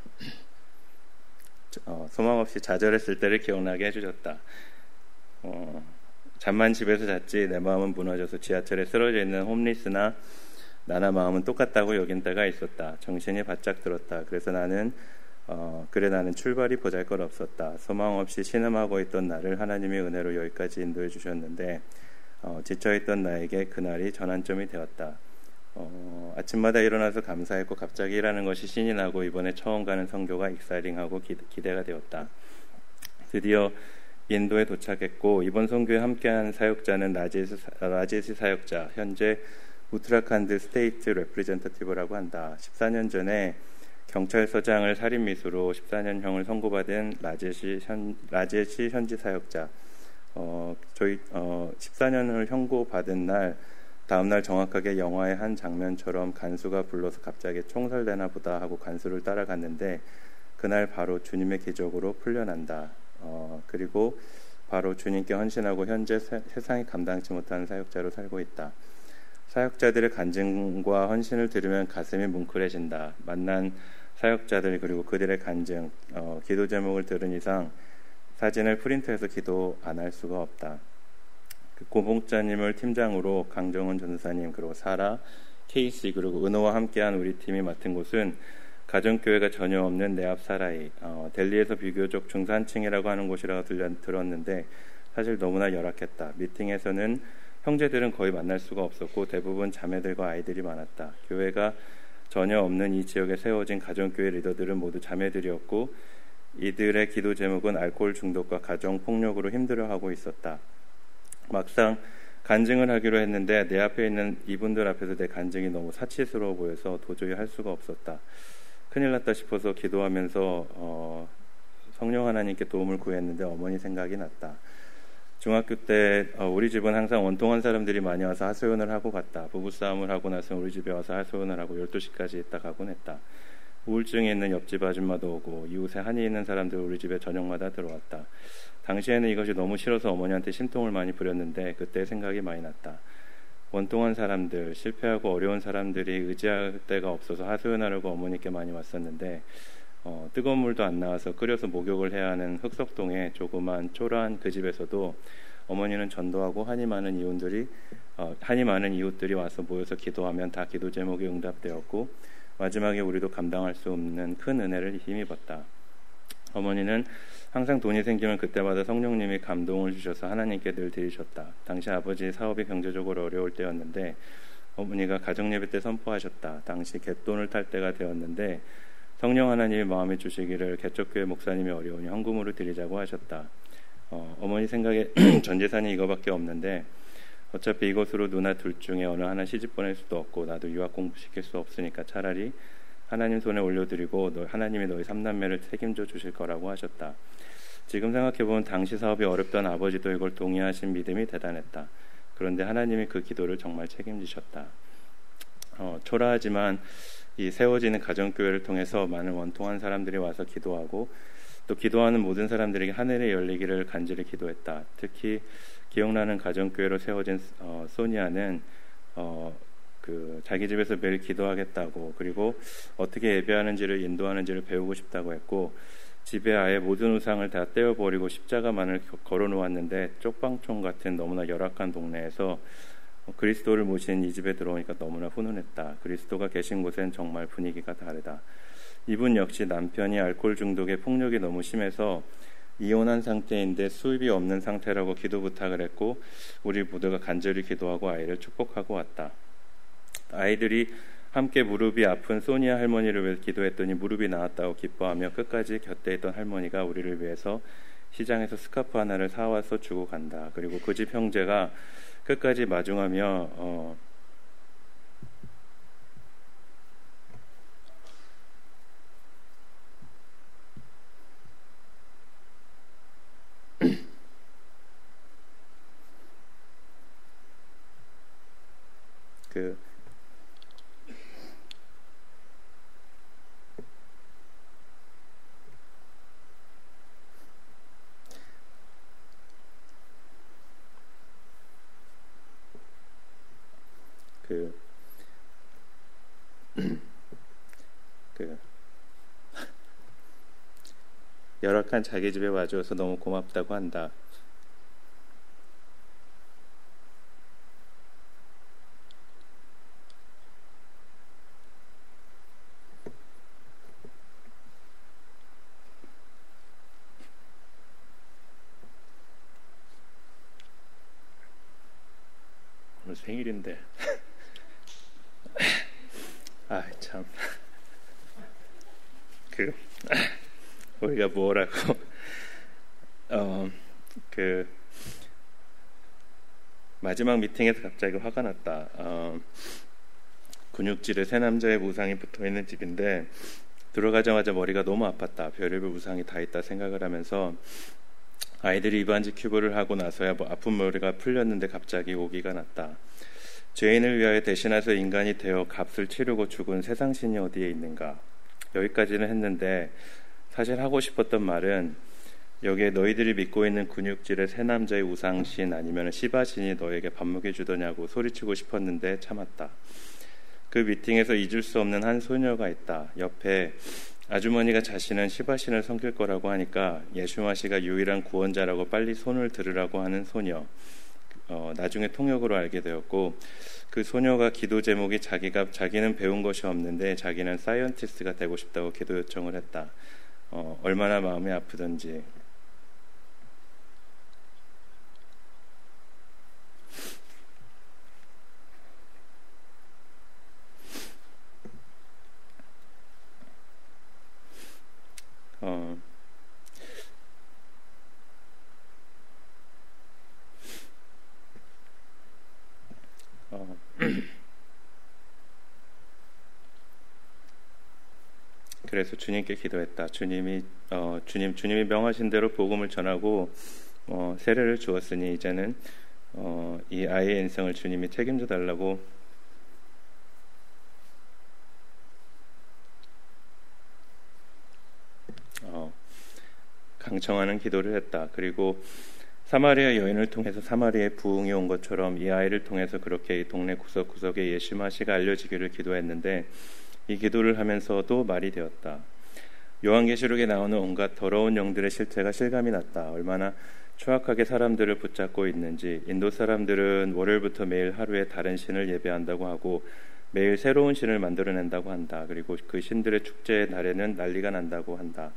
어, 소망 없이 좌절했을 때를 기억나게 해주셨다. 어, 잠만 집에서 잤지 내 마음은 무너져서 지하철에 쓰러져 있는 홈리스나 나나 마음은 똑같다고 여긴 때가 있었다. 정신이 바짝 들었다. 그래서 나는 어, 그래 나는 출발이 보잘것없었다. 소망 없이 신음하고 있던 나를 하나님의 은혜로 여기까지 인도해 주셨는데 어, 지쳐있던 나에게 그날이 전환점이 되었다. 어, 아침마다 일어나서 감사했고 갑자기 일하는 것이 신이 나고 이번에 처음 가는 선교가 익사이링하고 기, 기대가 되었다. 드디어 인도에 도착했고 이번 선교에 함께한 사역자는 라제시, 라제시 사역자, 현재 우트라칸드 스테이트 레프리젠터티브라고 한다. 십사 년 전에 경찰서장을 살인미수로 십사 년형을 선고받은 라제시, 현, 라제시 현지 사역자. 어, 저희 어, 십사 년을 형고받은 날 다음날 정확하게 영화의 한 장면처럼 간수가 불러서 갑자기 총살되나 보다 하고 간수를 따라갔는데 그날 바로 주님의 기적으로 풀려난다. 어, 그리고 바로 주님께 헌신하고 현재 세, 세상이 감당치 못하는 사역자로 살고 있다. 사역자들의 간증과 헌신을 들으면 가슴이 뭉클해진다. 만난 사역자들 그리고 그들의 간증, 어, 기도 제목을 들은 이상 사진을 프린트해서 기도 안 할 수가 없다. 그 고봉자님을 팀장으로 강정은 전사님 그리고 사라, 케이씨 그리고 은호와 함께한 우리 팀이 맡은 곳은 가정교회가 전혀 없는 내앞 사라이, 어, 델리에서 비교적 중산층이라고 하는 곳이라고 들려, 들었는데 사실 너무나 열악했다. 미팅에서는 형제들은 거의 만날 수가 없었고 대부분 자매들과 아이들이 많았다. 교회가 전혀 없는 이 지역에 세워진 가정교회 리더들은 모두 자매들이었고 이들의 기도 제목은 알코올 중독과 가정 폭력으로 힘들어하고 있었다. 막상 간증을 하기로 했는데 내 앞에 있는 이분들 앞에서 내 간증이 너무 사치스러워 보여서 도저히 할 수가 없었다. 큰일 났다 싶어서 기도하면서 어, 성령 하나님께 도움을 구했는데 어머니 생각이 났다. 중학교 때 어, 우리 집은 항상 원통한 사람들이 많이 와서 하소연을 하고 갔다. 부부싸움을 하고 나서 우리 집에 와서 하소연을 하고 열두 시까지 있다 가곤 했다. 우울증이 있는 옆집 아줌마도 오고 이웃에 한이 있는 사람들 우리 집에 저녁마다 들어왔다. 당시에는 이것이 너무 싫어서 어머니한테 심통을 많이 부렸는데 그때 생각이 많이 났다. 원통한 사람들, 실패하고 어려운 사람들이 의지할 데가 없어서 하소연하려고 어머니께 많이 왔었는데 어, 뜨거운 물도 안 나와서 끓여서 목욕을 해야 하는 흑석동의 조그만 초라한 그 집에서도 어머니는 전도하고 한이 많은 이웃들이 어, 한이 많은 이웃들이 와서 모여서 기도하면 다 기도 제목이 응답되었고 마지막에 우리도 감당할 수 없는 큰 은혜를 힘입었다. 어머니는 항상 돈이 생기면 그때마다 성령님이 감동을 주셔서 하나님께 늘 드리셨다. 당시 아버지 사업이 경제적으로 어려울 때였는데 어머니가 가정예배 때 선포하셨다. 당시 갯돈을 탈 때가 되었는데 성령 하나님이 마음에 주시기를 개척교회 목사님이 어려우니 헌금으로 드리자고 하셨다. 어, 어머니 생각에 전 재산이 이거밖에 없는데 어차피 이것으로 누나 둘 중에 어느 하나 시집 보낼 수도 없고 나도 유학 공부시킬 수 없으니까 차라리 하나님 손에 올려드리고 너, 하나님이 너희 삼남매를 책임져 주실 거라고 하셨다. 지금 생각해보면 당시 사업이 어렵던 아버지도 이걸 동의하신 믿음이 대단했다. 그런데 하나님이 그 기도를 정말 책임지셨다. 어, 초라하지만 이 세워지는 가정교회를 통해서 많은 원통한 사람들이 와서 기도하고 또 기도하는 모든 사람들에게 하늘이 열리기를 간절히 기도했다. 특히 기억나는 가정교회로 세워진 어, 소니아는 어, 그 자기 집에서 매일 기도하겠다고 그리고 어떻게 예배하는지를 인도하는지를 배우고 싶다고 했고 집에 아예 모든 우상을 다 떼어버리고 십자가만을 걸어놓았는데 쪽방촌 같은 너무나 열악한 동네에서 그리스도를 모신 이 집에 들어오니까 너무나 훈훈했다. 그리스도가 계신 곳엔 정말 분위기가 다르다. 이분 역시 남편이 알코올 중독에 폭력이 너무 심해서 이혼한 상태인데 수입이 없는 상태라고 기도 부탁을 했고 우리 모두가 간절히 기도하고 아이를 축복하고 왔다. 아이들이 함께 무릎이 아픈 소니아 할머니를 위해 기도했더니 무릎이 나았다고 기뻐하며 끝까지 곁에 있던 할머니가 우리를 위해서 시장에서 스카프 하나를 사와서 주고 간다. 그리고 그 집 형제가 끝까지 마중하며 어, 그 그, 그, 열악한 자기 집에 와줘서 너무 고맙다고 한다. 오늘 생일인데. 아, 참. 그, 우리가 뭐라고, 어, 그, 마지막 미팅에서 갑자기 화가 났다. 어, 근육질에 세 남자의 우상이 붙어 있는 집인데, 들어가자마자 머리가 너무 아팠다. 별의별 우상이 다 있다 생각을 하면서, 아이들이 이반지 큐브를 하고 나서야 뭐 아픈 머리가 풀렸는데 갑자기 오기가 났다. 죄인을 위하여 대신해서 인간이 되어 값을 치르고 죽은 세상신이 어디에 있는가. 여기까지는 했는데 사실 하고 싶었던 말은 여기에 너희들이 믿고 있는 근육질의 세 남자의 우상신 아니면 시바신이 너에게 밥 먹여주더냐고 소리치고 싶었는데 참았다. 그 미팅에서 잊을 수 없는 한 소녀가 있다. 옆에 아주머니가 자신은 시바신을 섬길 거라고 하니까 예수마시가 유일한 구원자라고 빨리 손을 들으라고 하는 소녀. 어, 나중에 통역으로 알게 되었고 그 소녀가 기도 제목이 자기가 자기는 배운 것이 없는데 자기는 사이언티스트가 되고 싶다고 기도 요청을 했다. 어, 얼마나 마음이 아프던지. 어, 그래서 주님께 기도했다. 주님이 어, 주님 주님이 명하신 대로 복음을 전하고 어, 세례를 주었으니 이제는 어, 이 아이의 인생을 주님이 책임져 달라고 어, 강청하는 기도를 했다. 그리고 사마리아 여인을 통해서 사마리아의 부흥이 온 것처럼 이 아이를 통해서 그렇게 이 동네 구석구석에 예수 마시가 알려지기를 기도했는데 이 기도를 하면서도 말이 되었다. 요한계시록에 나오는 온갖 더러운 영들의 실체가 실감이 났다. 얼마나 추악하게 사람들을 붙잡고 있는지. 인도 사람들은 월요일부터 매일 하루에 다른 신을 예배한다고 하고 매일 새로운 신을 만들어낸다고 한다. 그리고 그 신들의 축제의 날에는 난리가 난다고 한다.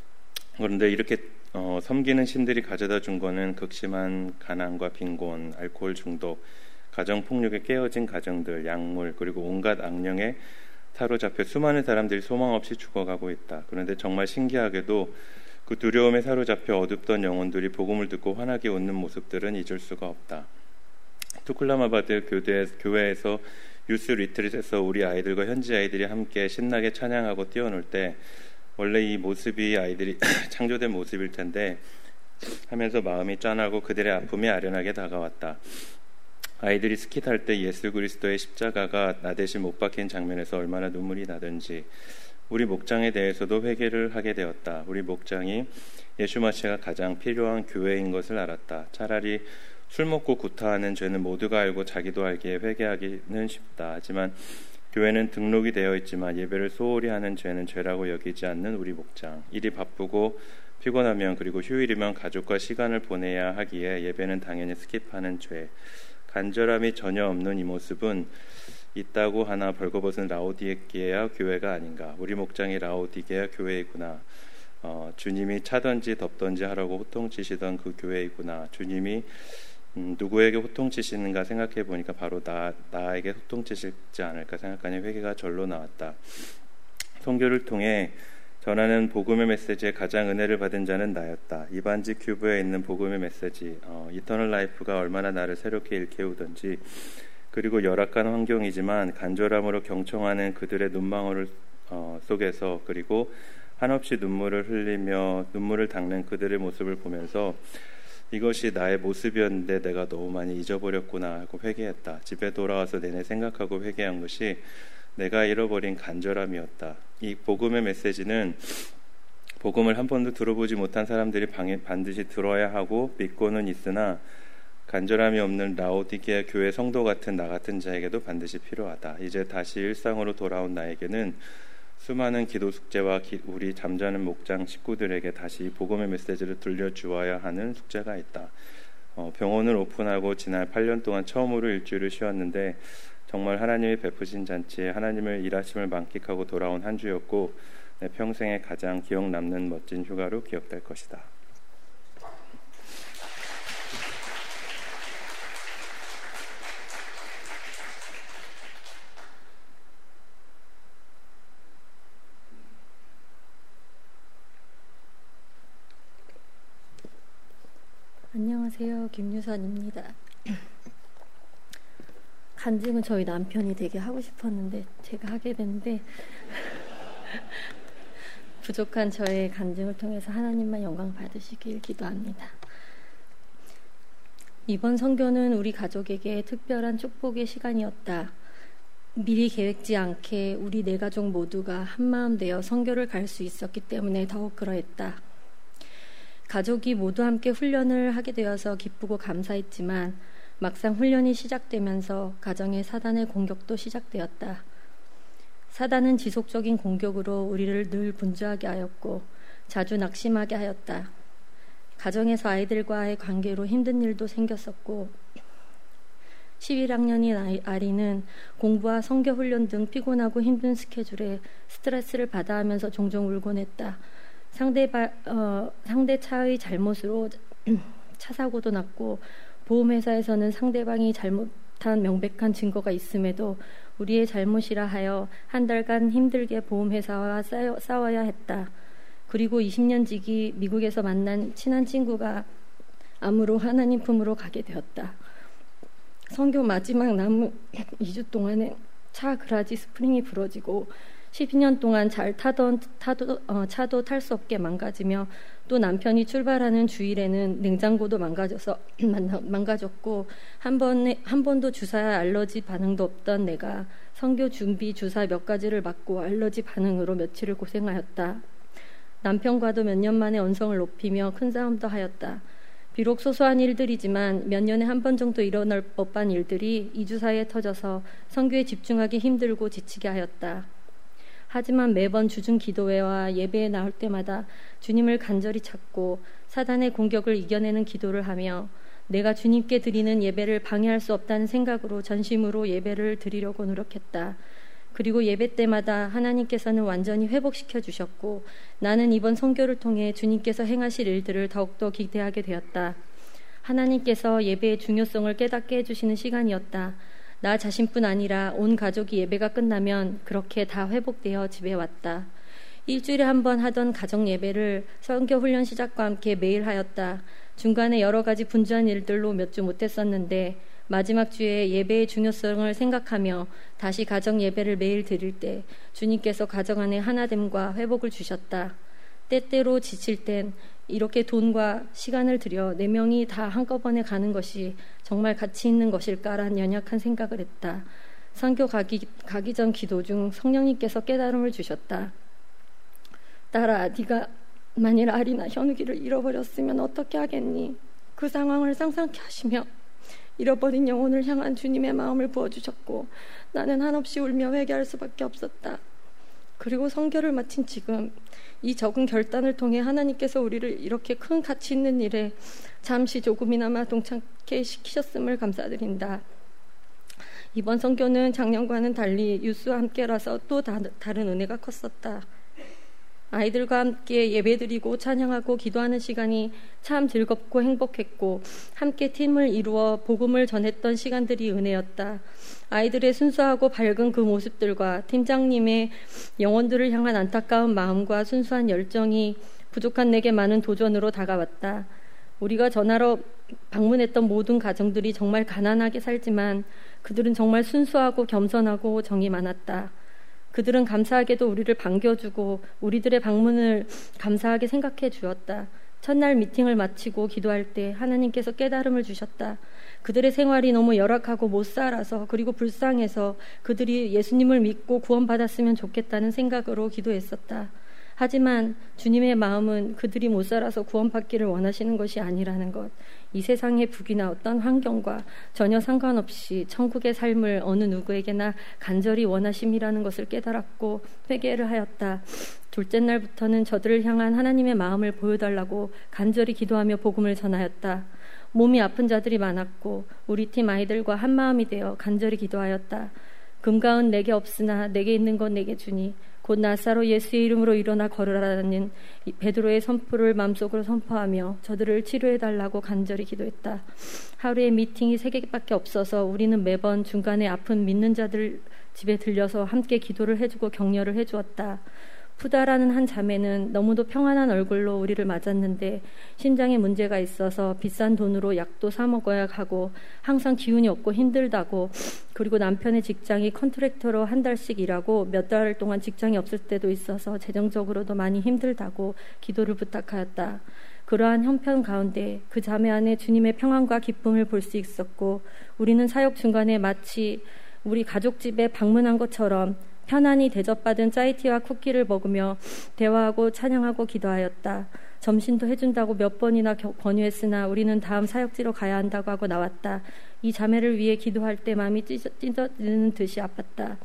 그런데 이렇게 어, 섬기는 신들이 가져다 준 거는 극심한 가난과 빈곤, 알코올 중독, 가정폭력에 깨어진 가정들, 약물, 그리고 온갖 악령에 사로잡혀 수많은 사람들이 소망 없이 죽어가고 있다. 그런데 정말 신기하게도 그 두려움에 사로잡혀 어둡던 영혼들이 복음을 듣고 환하게 웃는 모습들은 잊을 수가 없다. 투클라마바드 교대, 교회에서 유스 리트릿에서 우리 아이들과 현지 아이들이 함께 신나게 찬양하고 뛰어놀 때 원래 이 모습이 아이들이 창조된 모습일 텐데 하면서 마음이 짠하고 그들의 아픔이 아련하게 다가왔다. 아이들이 스키 탈 때 예수 그리스도의 십자가가 나 대신 못 박힌 장면에서 얼마나 눈물이 나든지 우리 목장에 대해서도 회개를 하게 되었다. 우리 목장이 예수 마시가 가장 필요한 교회인 것을 알았다. 차라리 술 먹고 구타하는 죄는 모두가 알고 자기도 알기에 회개하기는 쉽다. 하지만 교회는 등록이 되어 있지만 예배를 소홀히 하는 죄는 죄라고 여기지 않는 우리 목장. 일이 바쁘고 피곤하면 그리고 휴일이면 가족과 시간을 보내야 하기에 예배는 당연히 스킵하는 죄. 간절함이 전혀 없는 이 모습은 있다고 하나 벌거벗은 라오디게아 교회가 아닌가. 우리 목장이 라오디게아 교회이구나. 어, 주님이 차든지 덥든지 하라고 호통치시던 그 교회이구나. 주님이 음, 누구에게 호통치시는가 생각해 보니까 바로 나, 나에게 호통치시지 않을까 생각하니 회개가 절로 나왔다. 선교를 통해 전하는 복음의 메시지에 가장 은혜를 받은 자는 나였다. 이반지 큐브에 있는 복음의 메시지, 어, 이터널 라이프가 얼마나 나를 새롭게 일깨우던지, 그리고 열악한 환경이지만 간절함으로 경청하는 그들의 눈망울 어, 속에서, 그리고 한없이 눈물을 흘리며 눈물을 닦는 그들의 모습을 보면서 이것이 나의 모습이었는데 내가 너무 많이 잊어버렸구나 하고 회개했다. 집에 돌아와서 내내 생각하고 회개한 것이 내가 잃어버린 간절함이었다. 이 복음의 메시지는 복음을 한 번도 들어보지 못한 사람들이 반드시 들어야 하고 믿고는 있으나 간절함이 없는 라오디게아 교회 성도 같은 나 같은 자에게도 반드시 필요하다. 이제 다시 일상으로 돌아온 나에게는 수많은 기도 숙제와 기, 우리 잠자는 목장 식구들에게 다시 복음의 메시지를 들려주어야 하는 숙제가 있다. 어, 병원을 오픈하고 지난 팔 년 동안 처음으로 일주일을 쉬었는데 정말 하나님이 베푸신 잔치에 하나님을 일하심을 만끽하고 돌아온 한 주였고 내 평생에 가장 기억 남는 멋진 휴가로 기억될 것이다. 안녕하세요. 김유선입니다. 간증은 저희 남편이 되게 하고 싶었는데 제가 하게 됐는데 부족한 저의 간증을 통해서 하나님만 영광 받으시길 기도합니다. 이번 선교는 우리 가족에게 특별한 축복의 시간이었다. 미리 계획지 않게 우리 네 가족 모두가 한마음 되어 선교를 갈 수 있었기 때문에 더욱 그러했다. 가족이 모두 함께 훈련을 하게 되어서 기쁘고 감사했지만 막상 훈련이 시작되면서 가정의 사단의 공격도 시작되었다. 사단은 지속적인 공격으로 우리를 늘 분주하게 하였고 자주 낙심하게 하였다. 가정에서 아이들과의 관계로 힘든 일도 생겼었고 십일 학년인 아이, 아리는 공부와 선교 훈련 등 피곤하고 힘든 스케줄에 스트레스를 받아 하면서 종종 울곤 했다. 상대바, 어, 상대 차의 잘못으로 차 사고도 났고 보험회사에서는 상대방이 잘못한 명백한 증거가 있음에도 우리의 잘못이라 하여 한 달간 힘들게 보험회사와 싸워, 싸워야 했다. 그리고 이십 년 지기 미국에서 만난 친한 친구가 암으로 하나님 품으로 가게 되었다. 선교 마지막 남은 이 주 동안에 차 그라지 스프링이 부러지고 십이 년 동안 잘 타던 타도, 어, 차도 탈 수 없게 망가지며 또 남편이 출발하는 주일에는 냉장고도 망가져서 망가졌고 한 번에 한 번도 주사에 알러지 반응도 없던 내가 선교 준비 주사 몇 가지를 맞고 알러지 반응으로 며칠을 고생하였다. 남편과도 몇 년 만에 언성을 높이며 큰 싸움도 하였다. 비록 소소한 일들이지만 몇 년에 한 번 정도 일어날 법한 일들이 이 주 사이에 터져서 선교에 집중하기 힘들고 지치게 하였다. 하지만 매번 주중 기도회와 예배에 나올 때마다 주님을 간절히 찾고 사단의 공격을 이겨내는 기도를 하며 내가 주님께 드리는 예배를 방해할 수 없다는 생각으로 전심으로 예배를 드리려고 노력했다. 그리고 예배 때마다 하나님께서는 완전히 회복시켜 주셨고 나는 이번 선교를 통해 주님께서 행하실 일들을 더욱더 기대하게 되었다. 하나님께서 예배의 중요성을 깨닫게 해주시는 시간이었다. 나 자신뿐 아니라 온 가족이 예배가 끝나면 그렇게 다 회복되어 집에 왔다. 일주일에 한 번 하던 가정 예배를 선교 훈련 시작과 함께 매일 하였다. 중간에 여러 가지 분주한 일들로 몇 주 못했었는데 마지막 주에 예배의 중요성을 생각하며 다시 가정 예배를 매일 드릴 때 주님께서 가정 안에 하나됨과 회복을 주셨다. 때때로 지칠 땐 이렇게 돈과 시간을 들여 네 명이 다 한꺼번에 가는 것이 정말 가치 있는 것일까란 연약한 생각을 했다. 선교 가기, 가기 전 기도 중 성령님께서 깨달음을 주셨다. 딸아, 네가 만일 아리나 현욱이를 잃어버렸으면 어떻게 하겠니? 그 상황을 상상케 하시며 잃어버린 영혼을 향한 주님의 마음을 부어주셨고 나는 한없이 울며 회개할 수밖에 없었다. 그리고 선교를 마친 지금 이 적은 결단을 통해 하나님께서 우리를 이렇게 큰 가치 있는 일에 잠시 조금이나마 동참케 시키셨음을 감사드린다. 이번 선교는 작년과는 달리 유스와 함께라서 또 다, 다른 은혜가 컸었다. 아이들과 함께 예배드리고 찬양하고 기도하는 시간이 참 즐겁고 행복했고 함께 팀을 이루어 복음을 전했던 시간들이 은혜였다. 아이들의 순수하고 밝은 그 모습들과 팀장님의 영혼들을 향한 안타까운 마음과 순수한 열정이 부족한 내게 많은 도전으로 다가왔다. 우리가 전하러 방문했던 모든 가정들이 정말 가난하게 살지만 그들은 정말 순수하고 겸손하고 정이 많았다. 그들은 감사하게도 우리를 반겨주고 우리들의 방문을 감사하게 생각해 주었다. 첫날 미팅을 마치고 기도할 때 하나님께서 깨달음을 주셨다. 그들의 생활이 너무 열악하고 못 살아서 그리고 불쌍해서 그들이 예수님을 믿고 구원받았으면 좋겠다는 생각으로 기도했었다. 하지만 주님의 마음은 그들이 못 살아서 구원받기를 원하시는 것이 아니라는 것. 이 세상의 북이나 어떤 환경과 전혀 상관없이 천국의 삶을 어느 누구에게나 간절히 원하심이라는 것을 깨달았고 회개를 하였다. 둘째 날부터는 저들을 향한 하나님의 마음을 보여달라고 간절히 기도하며 복음을 전하였다. 몸이 아픈 자들이 많았고 우리 팀 아이들과 한 마음이 되어 간절히 기도하였다. 금과 은 내게 없으나 내게 있는 건 내게 주니 곧 나사로 예수의 이름으로 일어나 걸으라는 베드로의 선포를 마음속으로 선포하며 저들을 치료해달라고 간절히 기도했다. 하루에 미팅이 세 개밖에 없어서 우리는 매번 중간에 아픈 믿는 자들 집에 들려서 함께 기도를 해주고 격려를 해주었다. 푸다라는 한 자매는 너무도 평안한 얼굴로 우리를 맞았는데 심장에 문제가 있어서 비싼 돈으로 약도 사 먹어야 하고 항상 기운이 없고 힘들다고, 그리고 남편의 직장이 컨트랙터로 한 달씩 일하고 몇 달 동안 직장이 없을 때도 있어서 재정적으로도 많이 힘들다고 기도를 부탁하였다. 그러한 형편 가운데 그 자매 안에 주님의 평안과 기쁨을 볼 수 있었고 우리는 사역 중간에 마치 우리 가족 집에 방문한 것처럼 편안히 대접받은 짜이티와 쿠키를 먹으며 대화하고 찬양하고 기도하였다. 점심도 해준다고 몇 번이나 권유했으나 우리는 다음 사역지로 가야 한다고 하고 나왔다. 이 자매를 위해 기도할 때 마음이 찢어지는 듯이 아팠다.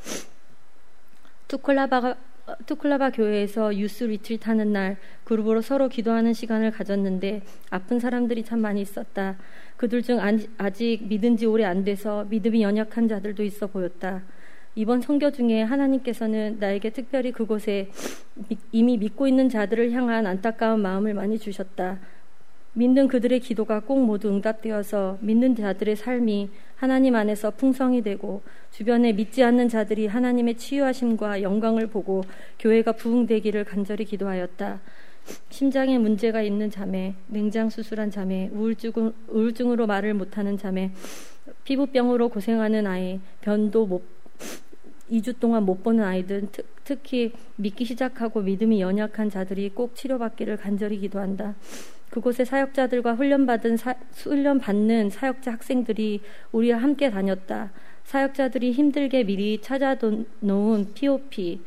투클라바, 투클라바 교회에서 유스 리트리트 하는 날 그룹으로 서로 기도하는 시간을 가졌는데 아픈 사람들이 참 많이 있었다. 그들 중 아직 믿은 지 오래 안 돼서 믿음이 연약한 자들도 있어 보였다. 이번 선교 중에 하나님께서는 나에게 특별히 그곳에 이미 믿고 있는 자들을 향한 안타까운 마음을 많이 주셨다. 믿는 그들의 기도가 꼭 모두 응답되어서 믿는 자들의 삶이 하나님 안에서 풍성이 되고 주변에 믿지 않는 자들이 하나님의 치유하심과 영광을 보고 교회가 부흥되기를 간절히 기도하였다. 심장에 문제가 있는 자매, 맹장 수술한 자매, 우울증, 우울증으로 말을 못하는 자매, 피부병으로 고생하는 아이, 변도 못 이 주 동안 못 보는 아이들, 특, 특히 믿기 시작하고 믿음이 연약한 자들이 꼭 치료받기를 간절히 기도한다. 그곳에 사역자들과 훈련받은 사, 훈련받는 사역자 학생들이 우리와 함께 다녔다. 사역자들이 힘들게 미리 찾아놓은 피오피,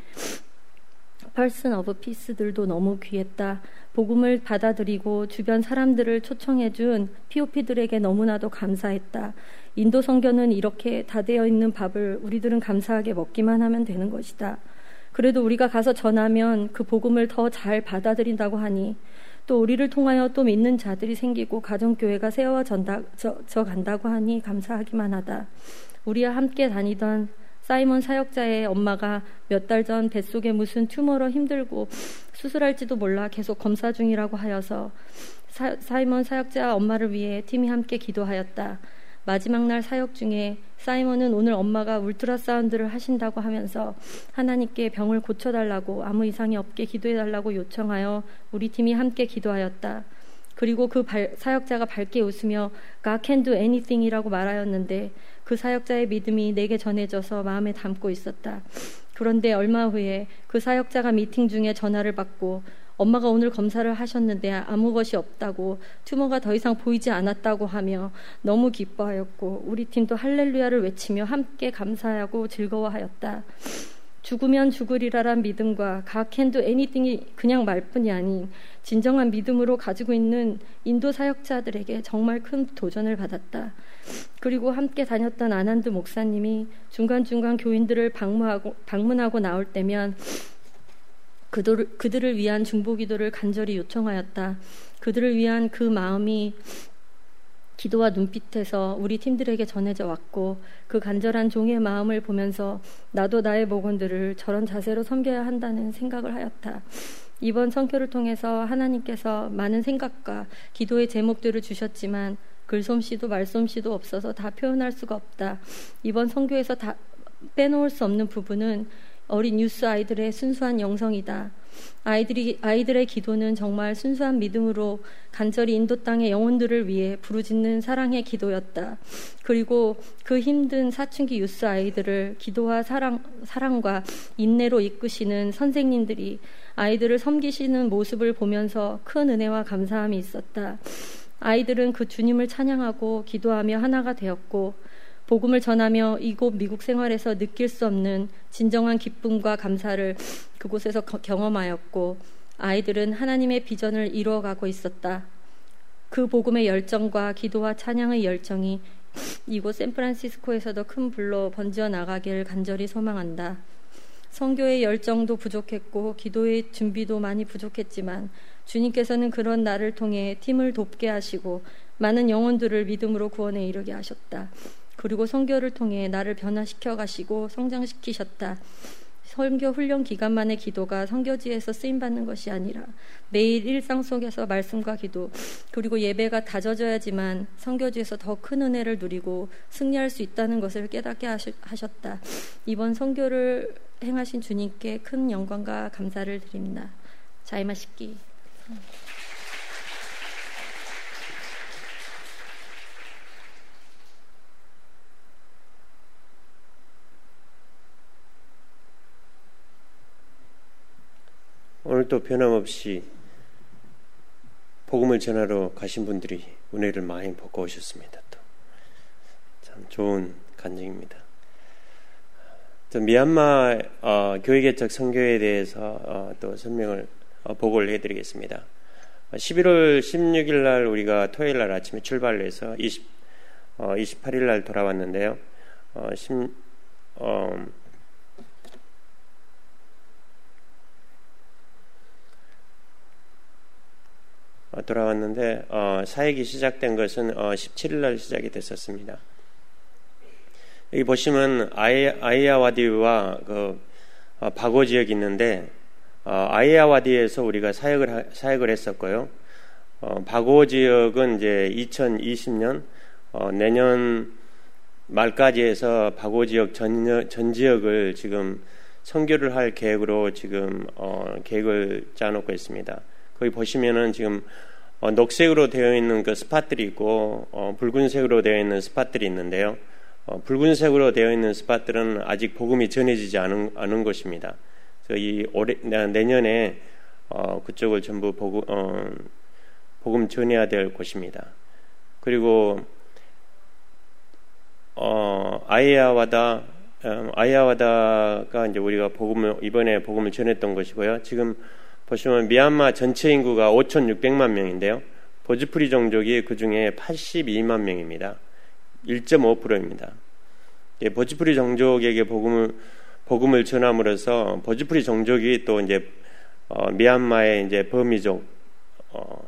Person of Peace들도 너무 귀했다. 복음을 받아들이고 주변 사람들을 초청해준 피오피들에게 너무나도 감사했다. 인도 선교는 이렇게 다 되어 있는 밥을 우리들은 감사하게 먹기만 하면 되는 것이다. 그래도 우리가 가서 전하면 그 복음을 더 잘 받아들인다고 하니 또 우리를 통하여 또 믿는 자들이 생기고 가정교회가 세워져 간다고 하니 감사하기만 하다. 우리와 함께 다니던 사이먼 사역자의 엄마가 몇 달 전 뱃속에 무슨 튜머로 힘들고 수술할지도 몰라 계속 검사 중이라고 하여서 사, 사이먼 사역자 엄마를 위해 팀이 함께 기도하였다. 마지막 날 사역 중에 사이먼은 오늘 엄마가 울트라사운드를 하신다고 하면서 하나님께 병을 고쳐달라고 아무 이상이 없게 기도해달라고 요청하여 우리 팀이 함께 기도하였다. 그리고 그 발, 사역자가 밝게 웃으며 God can do anything이라고 말하였는데 그 사역자의 믿음이 내게 전해져서 마음에 담고 있었다. 그런데 얼마 후에 그 사역자가 미팅 중에 전화를 받고 엄마가 오늘 검사를 하셨는데 아무 것이 없다고, 튜머가 더 이상 보이지 않았다고 하며 너무 기뻐하였고 우리 팀도 할렐루야를 외치며 함께 감사하고 즐거워하였다. 죽으면 죽으리라란 믿음과 God can do anything이 그냥 말뿐이 아닌 진정한 믿음으로 가지고 있는 인도 사역자들에게 정말 큰 도전을 받았다. 그리고 함께 다녔던 아난드 목사님이 중간중간 교인들을 방문하고, 방문하고 나올 때면 그들, 그들을 위한 중보기도를 간절히 요청하였다. 그들을 위한 그 마음이 기도와 눈빛에서 우리 팀들에게 전해져 왔고 그 간절한 종의 마음을 보면서 나도 나의 목원들을 저런 자세로 섬겨야 한다는 생각을 하였다. 이번 선교를 통해서 하나님께서 많은 생각과 기도의 제목들을 주셨지만 글솜씨도 말솜씨도 없어서 다 표현할 수가 없다. 이번 선교에서 다 빼놓을 수 없는 부분은 어린 유스 아이들의 순수한 영성이다. 아이들이, 아이들의 기도는 정말 순수한 믿음으로 간절히 인도 땅의 영혼들을 위해 부르짖는 사랑의 기도였다. 그리고 그 힘든 사춘기 유스 아이들을 기도와 사랑, 사랑과 인내로 이끄시는 선생님들이 아이들을 섬기시는 모습을 보면서 큰 은혜와 감사함이 있었다. 아이들은 그 주님을 찬양하고 기도하며 하나가 되었고 복음을 전하며 이곳 미국 생활에서 느낄 수 없는 진정한 기쁨과 감사를 그곳에서 경험하였고 아이들은 하나님의 비전을 이루어가고 있었다. 그 복음의 열정과 기도와 찬양의 열정이 이곳 샌프란시스코에서도 큰 불로 번져 나가길 간절히 소망한다. 선교의 열정도 부족했고 기도의 준비도 많이 부족했지만 주님께서는 그런 나를 통해 팀을 돕게 하시고 많은 영혼들을 믿음으로 구원에 이르게 하셨다. 그리고 선교를 통해 나를 변화시켜 가시고 성장시키셨다. 선교 훈련 기간만의 기도가 선교지에서 쓰임받는 것이 아니라 매일 일상 속에서 말씀과 기도 그리고 예배가 다져져야지만 선교지에서 더 큰 은혜를 누리고 승리할 수 있다는 것을 깨닫게 하셨다. 이번 선교를 행하신 주님께 큰 영광과 감사를 드립니다. 자이마시키. 오늘도 변함없이 복음을 전하러 가신 분들이 은혜를 많이 받고 오셨습니다. 또 참 좋은 간증입니다. 또 미얀마 어, 교회개척 선교에 대해서 어, 또 설명을 어, 보고를 해드리겠습니다. 십일월 십육일 날 우리가 토요일 날 아침에 출발을 해서 이십, 어, 이십팔일 날 돌아왔는데요. 어, 십, 어, 돌아왔는데 어, 사역이 시작된 것은 어, 십칠일 날 시작이 됐었습니다. 여기 보시면 아이, 아이야와디와 그 어, 바고 지역이 있는데 어, 아이야와디에서 우리가 사역을 하, 사역을 했었고요. 어, 바고 지역은 이제 이천이십년 어, 내년 말까지 해서 바고 지역 전, 전 지역을 지금 선교를 할 계획으로 지금 어, 계획을 짜놓고 있습니다. 거기 보시면은 지금 어, 녹색으로 되어 있는 그 스팟들이 있고 어, 붉은색으로 되어 있는 스팟들이 있는데요. 어, 붉은색으로 되어 있는 스팟들은 아직 복음이 전해지지 않은, 않은 곳입니다. 이 올해 내년에 어, 그쪽을 전부 복음, 어, 복음 전해야 될 곳입니다. 그리고 어, 아이아와다 어, 아이아와다가 이제 우리가 복음을 이번에 복음을 전했던 곳이고요. 지금 보시면 미얀마 전체 인구가 오천육백만 명인데요. 보즈프리 종족이 그 중에 팔십이만 명입니다. 일 점 오 퍼센트입니다. 예, 보즈프리 종족에게 복음을 복음을 전함으로써 보즈프리 종족이 또 이제 어, 미얀마의 이제 버미족 어,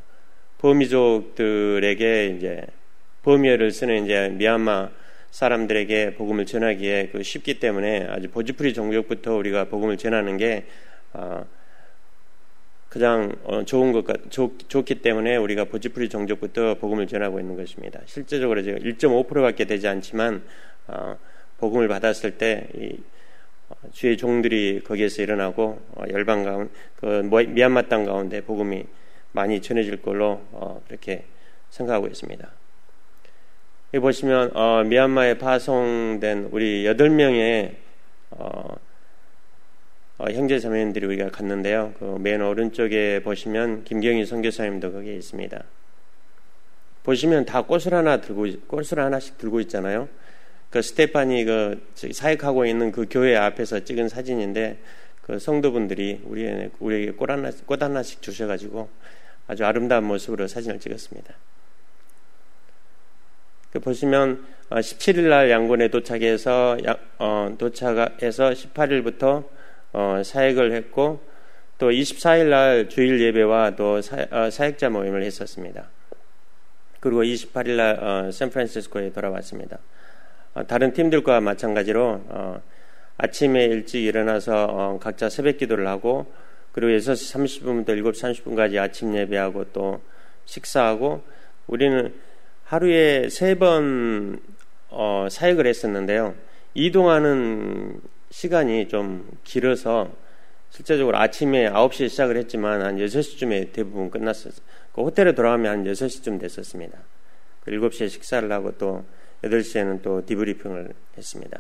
버미족들에게 이제 버미어를 쓰는 이제 미얀마 사람들에게 복음을 전하기에 그 쉽기 때문에 아주 보즈프리 종족부터 우리가 복음을 전하는 게 어, 가장 어, 좋은 것 같, 좋, 좋기 때문에 우리가 보즈프리 종족부터 복음을 전하고 있는 것입니다. 실제적으로 지금 일 점 오 퍼센트밖에 되지 않지만 어, 복음을 받았을 때 이, 어, 주의 종들이 거기에서 일어나고 어, 열방 가운 그 미얀마 땅 가운데 복음이 많이 전해질 걸로 어, 그렇게 생각하고 있습니다. 여기 보시면 어, 미얀마에 파송된 우리 여덟 명의 어, 어, 형제 자매님들이 우리가 갔는데요. 그 맨 오른쪽에 보시면 김경희 선교사님도 거기에 있습니다. 보시면 다 꽃을 하나 들고 꽃을 하나씩 들고 있잖아요. 그 스테파니 그 사역하고 있는 그 교회 앞에서 찍은 사진인데 그 성도분들이 우리 우리에게 꽃 하나 꽃 하나씩 주셔가지고 아주 아름다운 모습으로 사진을 찍었습니다. 그 보시면 어, 십칠 일 날 양곤에 도착해서 어, 도착해서 십팔 일부터 어, 사역을 했고 또 이십사 일 날 주일 예배와 또 사, 어, 사역자 모임을 했었습니다. 그리고 이십팔 일 날 어, 샌프란시스코에 돌아왔습니다. 어, 다른 팀들과 마찬가지로 어, 아침에 일찍 일어나서 어, 각자 새벽 기도를 하고 그리고 여섯 시 삼십 분부터 일곱 시 삼십 분까지 아침 예배하고 또 식사하고 우리는 하루에 세 번 어, 사역을 했었는데요. 이동하는 시간이 좀 길어서 실제적으로 아침에 아홉 시에 시작을 했지만 한 여섯 시쯤에 대부분 끝났었어요. 그 호텔에 돌아가면 한 여섯 시쯤 됐었습니다. 그 일곱 시에 식사를 하고 또 여덟 시에는 또 디브리핑을 했습니다.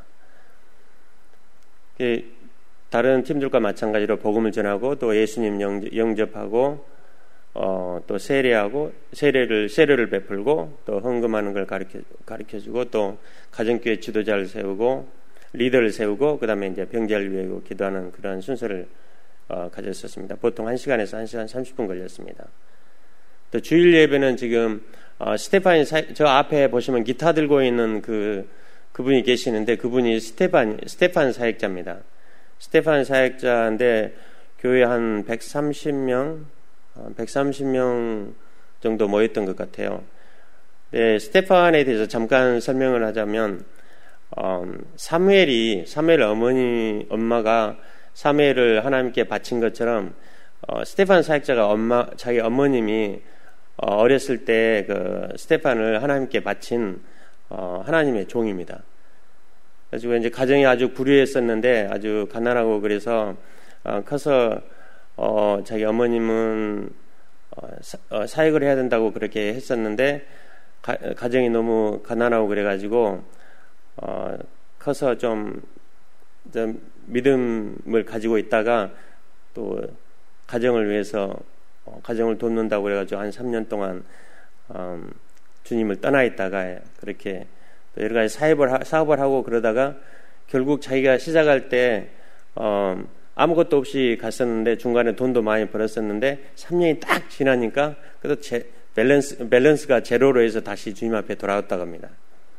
다른 팀들과 마찬가지로 복음을 전하고 또 예수님 영접하고 어, 또 세례하고 세례를 세례를 베풀고 또 헌금하는 걸 가르쳐 가르쳐주고 또 가정교회 지도자를 세우고 리더를 세우고 그 다음에 이제 병자를 위해 기도하는 그런 순서를 어, 가졌었습니다. 보통 한 시간에서 한 시간 삼십 분 걸렸습니다. 또 주일 예배는 지금 어, 스테판이 사, 저 앞에 보시면 기타 들고 있는 그 그분이 계시는데 그분이 스테판 스테판 사역자입니다. 스테판 사역자인데 교회 한 백삼십 명 백삼십 명 정도 모였던 것 같아요. 네, 스테판에 대해서 잠깐 설명을 하자면 어, 사무엘이 사무엘 어머니 엄마가 사무엘을 하나님께 바친 것처럼 어, 스테판 사역자가 엄마 자기 어머님이 어, 어렸을 때 그 스테판을 하나님께 바친 어, 하나님의 종입니다. 그래서 이제 가정이 아주 불의했었는데 아주 가난하고 그래서 어, 커서 어, 자기 어머님은 어, 사, 어, 사역을 해야 된다고 그렇게 했었는데 가, 가정이 너무 가난하고 그래가지고 어, 커서 좀, 좀 믿음을 가지고 있다가 또 가정을 위해서 어, 가정을 돕는다고 그래가지고 한 삼 년 동안 어, 주님을 떠나 있다가 그렇게 또 여러 가지 사업을, 사업을 하고 그러다가 결국 자기가 시작할 때 어, 아무것도 없이 갔었는데 중간에 돈도 많이 벌었었는데 삼 년이 딱 지나니까 그래도 제, 밸런스, 밸런스가 제로로 해서 다시 주님 앞에 돌아왔다고 합니다.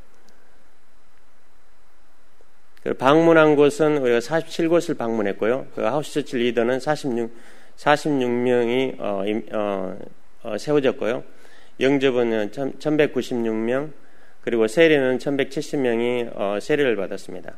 방문한 곳은 우리가 사십칠 곳을 방문했고요. 그 하우스처치 리더는 사십육, 사십육 명이 어, 어, 어, 세워졌고요. 영접은 천백구십육 명, 그리고 세례는 천백칠십 명이 어, 세례를 받았습니다.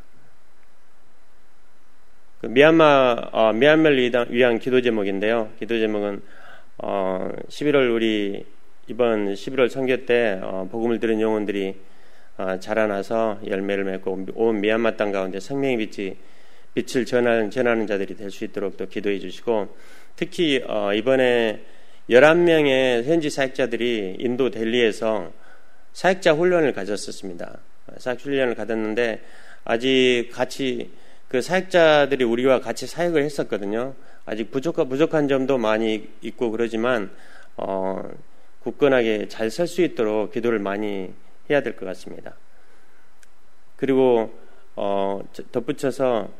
그 미얀마 어, 미얀마를 위한 기도 제목인데요. 기도 제목은 어, 십일월 우리 이번 십일월 선교 때 어, 복음을 들은 영혼들이 어, 자라나서 열매를 맺고 온 미얀마 땅 가운데 생명의 빛이 빛을 전하는, 전하는 자들이 될 수 있도록 또 기도해 주시고 특히 어, 이번에 열한 명의 현지 사역자들이 인도 델리에서 사역자 훈련을 가졌었습니다. 사역 훈련을 가졌는데 아직 같이 그 사역자들이 우리와 같이 사역을 했었거든요. 아직 부족한, 부족한 점도 많이 있고 그러지만 어, 굳건하게 잘 설 수 있도록 기도를 많이 해야 될 것 같습니다. 그리고 어, 덧붙여서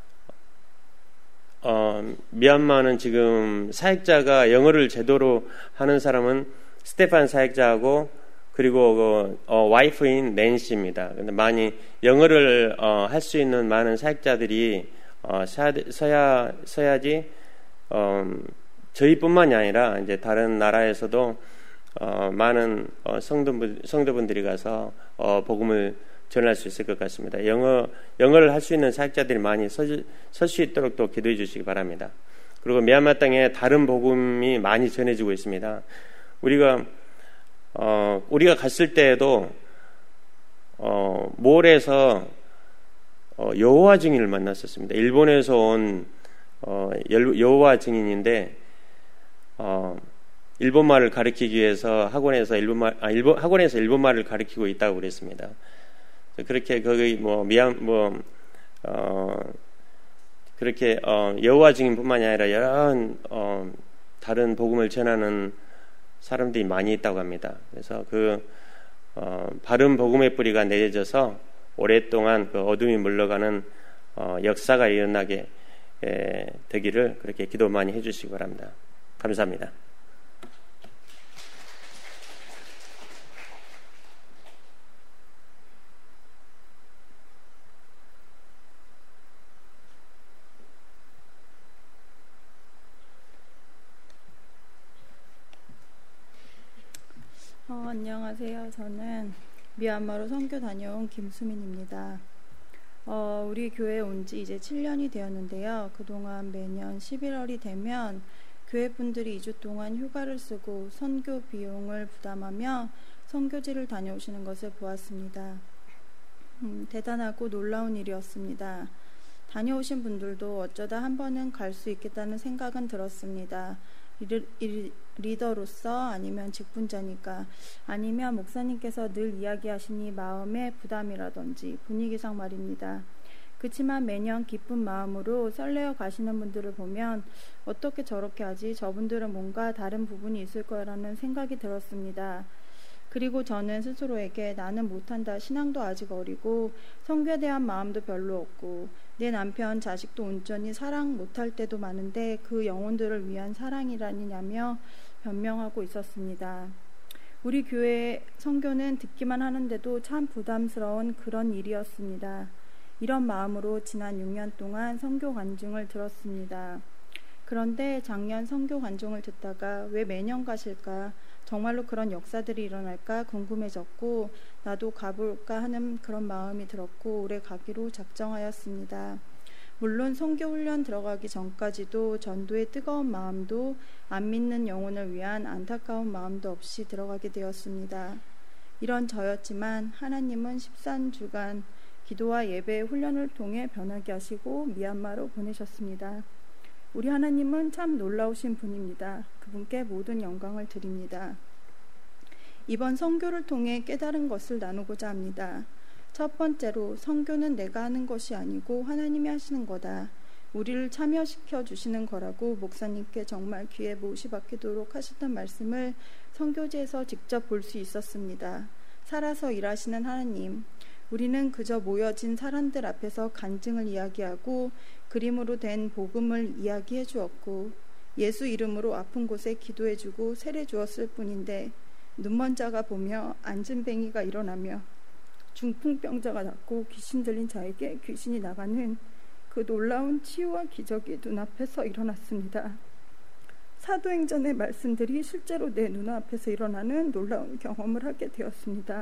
어, 미얀마는 지금 사역자가 영어를 제대로 하는 사람은 스테판 사역자하고 그리고 그 어, 와이프인 낸시입니다. 근데 많이 영어를 어, 할 수 있는 많은 사역자들이 어, 서야, 서야 서야지 어, 저희뿐만이 아니라 이제 다른 나라에서도 어, 많은 어, 성도분 성도분들이 가서 어, 복음을 전할 수 있을 것 같습니다. 영어 영어를 할 수 있는 사역자들이 많이 설 수 있도록 또 기도해 주시기 바랍니다. 그리고 미얀마 땅에 다른 복음이 많이 전해지고 있습니다. 우리가 어, 우리가 갔을 때에도 어, 몰에서 어, 여호와 증인을 만났었습니다. 일본에서 온 어, 여호와 증인인데 어, 일본말을 가르치기 위해서 학원에서 일본말 아, 일본 학원에서 일본말을 가르치고 있다고 그랬습니다. 그렇게 거기 뭐 미얀 뭐 어, 그렇게 어, 여호와 증인뿐만이 아니라 여러 어, 다른 복음을 전하는 사람들이 많이 있다고 합니다. 그래서 그 어, 바른 복음의 뿌리가 내려져서 오랫동안 그 어둠이 물러가는 어, 역사가 일어나게 에, 되기를 그렇게 기도 많이 해주시기 바랍니다. 감사합니다. 어, 안녕하세요. 저는 미얀마로 선교 다녀온 김수민입니다. 어, 우리 교회에 온 지 이제 칠 년이 되었는데요. 그동안 매년 십일월이 되면 교회 분들이 이 주 동안 휴가를 쓰고 선교 비용을 부담하며 선교지를 다녀오시는 것을 보았습니다. 음, 대단하고 놀라운 일이었습니다. 다녀오신 분들도 어쩌다 한 번은 갈 수 있겠다는 생각은 들었습니다. 리, 리, 리더로서 아니면 직분자니까 아니면 목사님께서 늘 이야기하시니 마음의 부담이라든지 분위기상 말입니다. 그치만 매년 기쁜 마음으로 설레어 가시는 분들을 보면 어떻게 저렇게 하지? 저분들은 뭔가 다른 부분이 있을 거라는 생각이 들었습니다. 그리고 저는 스스로에게 나는 못한다. 신앙도 아직 어리고 선교에 대한 마음도 별로 없고 내 남편, 자식도 온전히 사랑 못할 때도 많은데 그 영혼들을 위한 사랑이라니냐며 변명하고 있었습니다. 우리 교회 선교는 듣기만 하는데도 참 부담스러운 그런 일이었습니다. 이런 마음으로 지난 육 년 동안 선교 간증을 들었습니다. 그런데 작년 선교 간증을 듣다가 왜 매년 가실까? 정말로 그런 역사들이 일어날까 궁금해졌고 나도 가볼까 하는 그런 마음이 들었고 올해 가기로 작정하였습니다. 물론 선교훈련 들어가기 전까지도 전도의 뜨거운 마음도 안 믿는 영혼을 위한 안타까운 마음도 없이 들어가게 되었습니다. 이런 저였지만 하나님은 십삼 주간 기도와 예배의 훈련을 통해 변하게 하시고 미얀마로 보내셨습니다. 우리 하나님은 참 놀라우신 분입니다. 그분께 모든 영광을 드립니다. 이번 선교를 통해 깨달은 것을 나누고자 합니다. 첫 번째로 선교는 내가 하는 것이 아니고 하나님이 하시는 거다. 우리를 참여시켜 주시는 거라고 목사님께 정말 귀에 못이 박히도록 하셨던 말씀을 선교지에서 직접 볼 수 있었습니다. 살아서 일하시는 하나님, 우리는 그저 모여진 사람들 앞에서 간증을 이야기하고 그림으로 된 복음을 이야기해 주었고 예수 이름으로 아픈 곳에 기도해 주고 세례 주었을 뿐인데 눈먼 자가 보며 앉은 뱅이가 일어나며 중풍병자가 낫고 귀신 들린 자에게 귀신이 나가는 그 놀라운 치유와 기적이 눈앞에서 일어났습니다. 사도행전의 말씀들이 실제로 내 눈앞에서 일어나는 놀라운 경험을 하게 되었습니다.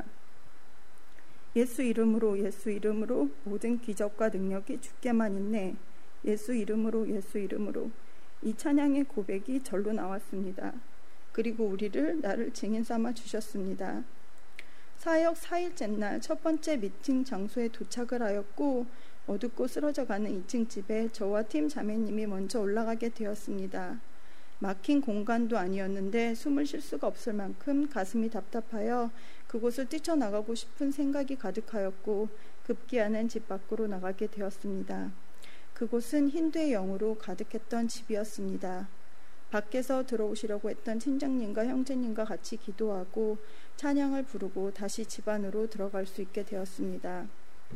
예수 이름으로 예수 이름으로 모든 기적과 능력이 주께만 있네. 예수 이름으로 예수 이름으로 이 찬양의 고백이 절로 나왔습니다. 그리고 우리를 나를 증인 삼아 주셨습니다. 사역 사 일째 날 첫 번째 미팅 장소에 도착을 하였고 어둡고 쓰러져가는 이 층 집에 저와 팀 자매님이 먼저 올라가게 되었습니다. 막힌 공간도 아니었는데 숨을 쉴 수가 없을 만큼 가슴이 답답하여 그곳을 뛰쳐나가고 싶은 생각이 가득하였고 급기야는 집 밖으로 나가게 되었습니다. 그곳은 힌두의 영으로 가득했던 집이었습니다. 밖에서 들어오시려고 했던 팀장님과 형제님과 같이 기도하고 찬양을 부르고 다시 집 안으로 들어갈 수 있게 되었습니다.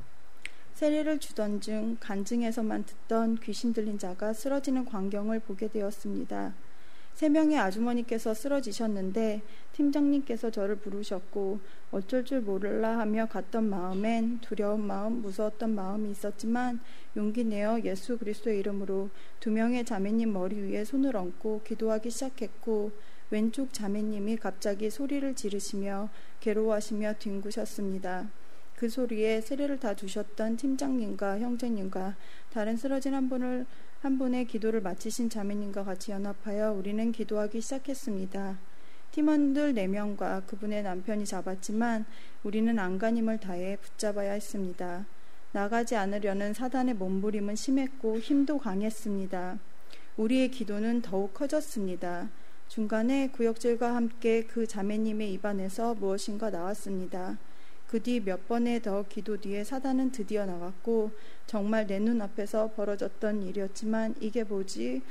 세례를 주던 중 간증에서만 듣던 귀신 들린 자가 쓰러지는 광경을 보게 되었습니다. 세 명의 아주머니께서 쓰러지셨는데 팀장님께서 저를 부르셨고 어쩔 줄 몰라 하며 갔던 마음엔 두려운 마음, 무서웠던 마음이 있었지만 용기 내어 예수 그리스도의 이름으로 두 명의 자매님 머리 위에 손을 얹고 기도하기 시작했고 왼쪽 자매님이 갑자기 소리를 지르시며 괴로워하시며 뒹구셨습니다. 그 소리에 세례를 다 두셨던 팀장님과 형제님과 다른 쓰러진 한 분을 한 분의 기도를 마치신 자매님과 같이 연합하여 우리는 기도하기 시작했습니다. 팀원들 네 명과 그분의 남편이 잡았지만 우리는 안간힘을 다해 붙잡아야 했습니다. 나가지 않으려는 사단의 몸부림은 심했고 힘도 강했습니다. 우리의 기도는 더욱 커졌습니다. 중간에 구역질과 함께 그 자매님의 입안에서 무엇인가 나왔습니다. 그 뒤 몇 번의 더 기도 뒤에 사단은 드디어 나갔고 정말 내 눈앞에서 벌어졌던 일이었지만 이게 뭐지?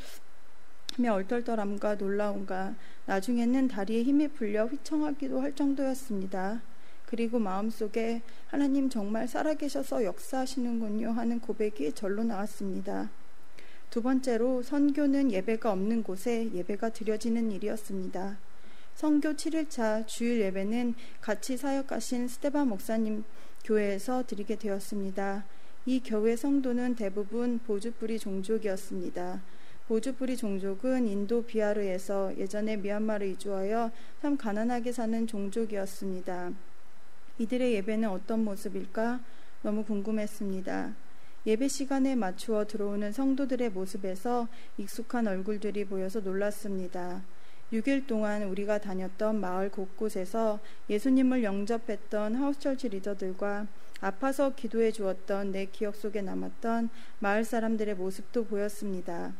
하며 얼떨떨함과 놀라움과 나중에는 다리에 힘이 풀려 휘청하기도 할 정도였습니다. 그리고 마음속에 하나님 정말 살아계셔서 역사하시는군요 하는 고백이 절로 나왔습니다. 두 번째로 선교는 예배가 없는 곳에 예배가 드려지는 일이었습니다. 선교 칠 일차 주일 예배는 같이 사역하신 스테반 목사님 교회에서 드리게 되었습니다. 이 교회 성도는 대부분 보주뿌리 종족이었습니다. 보주뿌리 종족은 인도 비하르에서 예전에 미얀마로 이주하여 참 가난하게 사는 종족이었습니다. 이들의 예배는 어떤 모습일까? 너무 궁금했습니다. 예배 시간에 맞추어 들어오는 성도들의 모습에서 익숙한 얼굴들이 보여서 놀랐습니다. 육 일 동안 우리가 다녔던 마을 곳곳에서 예수님을 영접했던 하우스처치 리더들과 아파서 기도해 주었던 내 기억 속에 남았던 마을 사람들의 모습도 보였습니다.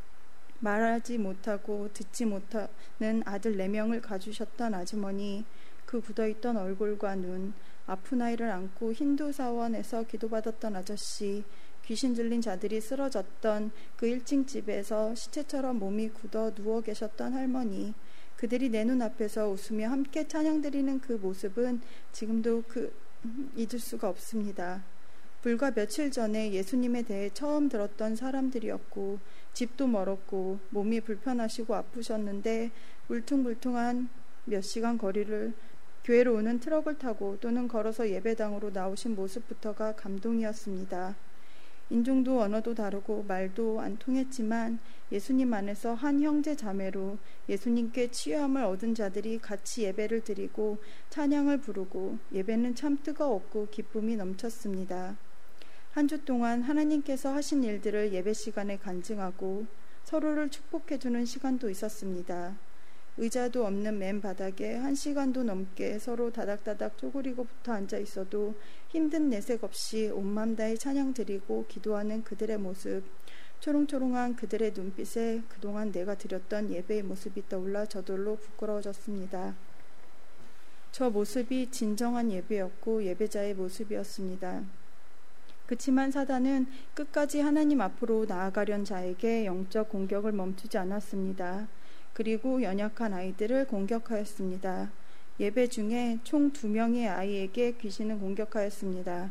말하지 못하고 듣지 못하는 아들 네 명을 가주셨던 아주머니, 그 굳어있던 얼굴과 눈, 아픈 아이를 안고 힌두 사원에서 기도받았던 아저씨, 귀신 들린 자들이 쓰러졌던 그 일 층 집에서 시체처럼 몸이 굳어 누워 계셨던 할머니, 그들이 내 눈앞에서 웃으며 함께 찬양드리는 그 모습은 지금도 그 잊을 수가 없습니다. 불과 며칠 전에 예수님에 대해 처음 들었던 사람들이었고 집도 멀었고 몸이 불편하시고 아프셨는데 울퉁불퉁한 몇 시간 거리를 교회로 오는 트럭을 타고 또는 걸어서 예배당으로 나오신 모습부터가 감동이었습니다. 인종도 언어도 다르고 말도 안 통했지만 예수님 안에서 한 형제 자매로 예수님께 치유함을 얻은 자들이 같이 예배를 드리고 찬양을 부르고 예배는 참 뜨거웠고 기쁨이 넘쳤습니다. 한 주 동안 하나님께서 하신 일들을 예배 시간에 간증하고 서로를 축복해주는 시간도 있었습니다. 의자도 없는 맨 바닥에 한 시간도 넘게 서로 다닥다닥 쪼그리고 붙어 앉아 있어도 힘든 내색 없이 온맘 다해 찬양 드리고 기도하는 그들의 모습, 초롱초롱한 그들의 눈빛에 그동안 내가 드렸던 예배의 모습이 떠올라 저절로 부끄러워졌습니다. 저 모습이 진정한 예배였고 예배자의 모습이었습니다. 그치만 사단은 끝까지 하나님 앞으로 나아가려는 자에게 영적 공격을 멈추지 않았습니다. 그리고 연약한 아이들을 공격하였습니다. 예배 중에 총 두 명의 아이에게 귀신은 공격하였습니다.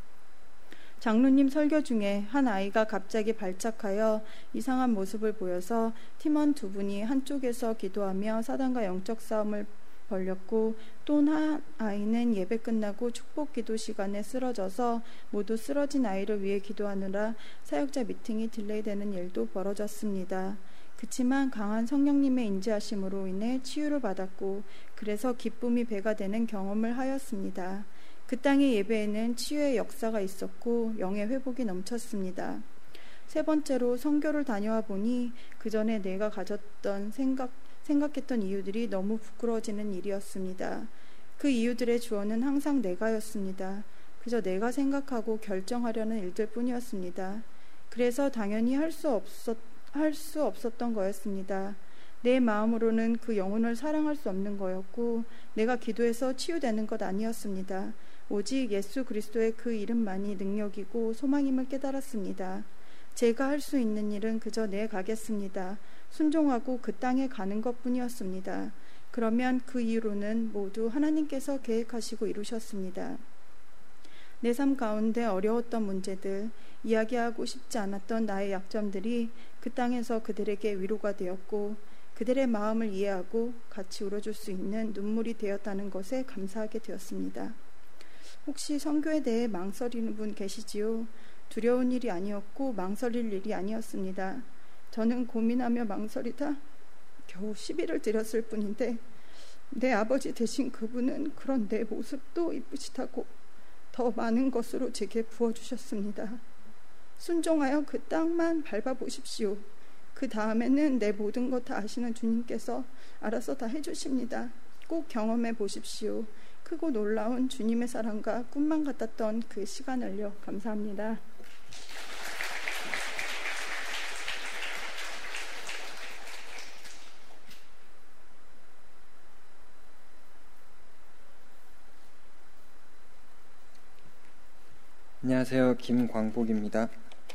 장로님 설교 중에 한 아이가 갑자기 발작하여 이상한 모습을 보여서 팀원 두 분이 한쪽에서 기도하며 사단과 영적 싸움을 벌렸고 또 한 아이는 예배 끝나고 축복 기도 시간에 쓰러져서 모두 쓰러진 아이를 위해 기도하느라 사역자 미팅이 딜레이되는 일도 벌어졌습니다. 그치만 강한 성령님의 인지하심으로 인해 치유를 받았고 그래서 기쁨이 배가 되는 경험을 하였습니다. 그 땅의 예배에는 치유의 역사가 있었고 영의 회복이 넘쳤습니다. 세 번째로 선교를 다녀와 보니 그 전에 내가 가졌던 생각, 생각했던 이유들이 너무 부끄러워지는 일이었습니다. 그 이유들의 주어는 항상 내가였습니다. 그저 내가 생각하고 결정하려는 일들 뿐이었습니다. 그래서 당연히 할 수 없었 할 수 없었던 거였습니다. 내 마음으로는 그 영혼을 사랑할 수 없는 거였고 내가 기도해서 치유되는 것 아니었습니다. 오직 예수 그리스도의 그 이름만이 능력이고 소망임을 깨달았습니다. 제가 할 수 있는 일은 그저 내 가겠습니다. 순종하고 그 땅에 가는 것뿐이었습니다. 그러면 그 이후로는 모두 하나님께서 계획하시고 이루셨습니다. 내 삶 가운데 어려웠던 문제들, 이야기하고 싶지 않았던 나의 약점들이 그 땅에서 그들에게 위로가 되었고 그들의 마음을 이해하고 같이 울어줄 수 있는 눈물이 되었다는 것에 감사하게 되었습니다. 혹시 선교에 대해 망설이는 분 계시지요? 두려운 일이 아니었고 망설일 일이 아니었습니다. 저는 고민하며 망설이다 겨우 시비를 드렸을 뿐인데 내 아버지 되신 그분은 그런 내 모습도 이쁘시다고 더 많은 것으로 제게 부어주셨습니다. 순종하여 그 땅만 밟아보십시오. 그 다음에는 내 모든 것 다 아시는 주님께서 알아서 다 해주십니다. 꼭 경험해 보십시오. 크고 놀라운 주님의 사랑과 꿈만 같았던 그 시간을요. 감사합니다. 안녕하세요. 김광복입니다.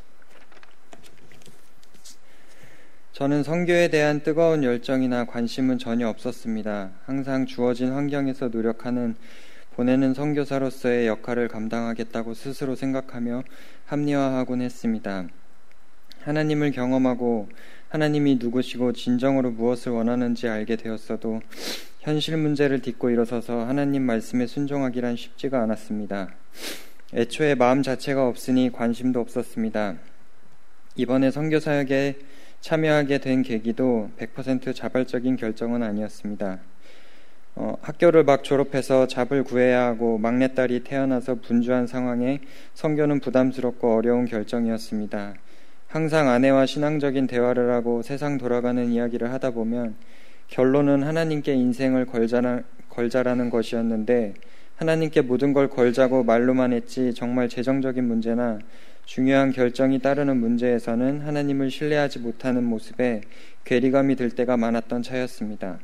저는 선교에 대한 뜨거운 열정이나 관심은 전혀 없었습니다. 항상 주어진 환경에서 노력하는 보내는 선교사로서의 역할을 감당하겠다고 스스로 생각하며 합리화하곤 했습니다. 하나님을 경험하고 하나님이 누구시고 진정으로 무엇을 원하는지 알게 되었어도 현실 문제를 딛고 일어서서 하나님 말씀에 순종하기란 쉽지가 않았습니다. 애초에 마음 자체가 없으니 관심도 없었습니다. 이번에 선교사역에 참여하게 된 계기도 백 퍼센트 자발적인 결정은 아니었습니다. 어, 학교를 막 졸업해서 잡을 구해야 하고 막내딸이 태어나서 분주한 상황에 선교는 부담스럽고 어려운 결정이었습니다. 항상 아내와 신앙적인 대화를 하고 세상 돌아가는 이야기를 하다 보면 결론은 하나님께 인생을 걸자라, 걸자라는 것이었는데 하나님께 모든 걸 걸자고 말로만 했지 정말 재정적인 문제나 중요한 결정이 따르는 문제에서는 하나님을 신뢰하지 못하는 모습에 괴리감이 들 때가 많았던 차였습니다.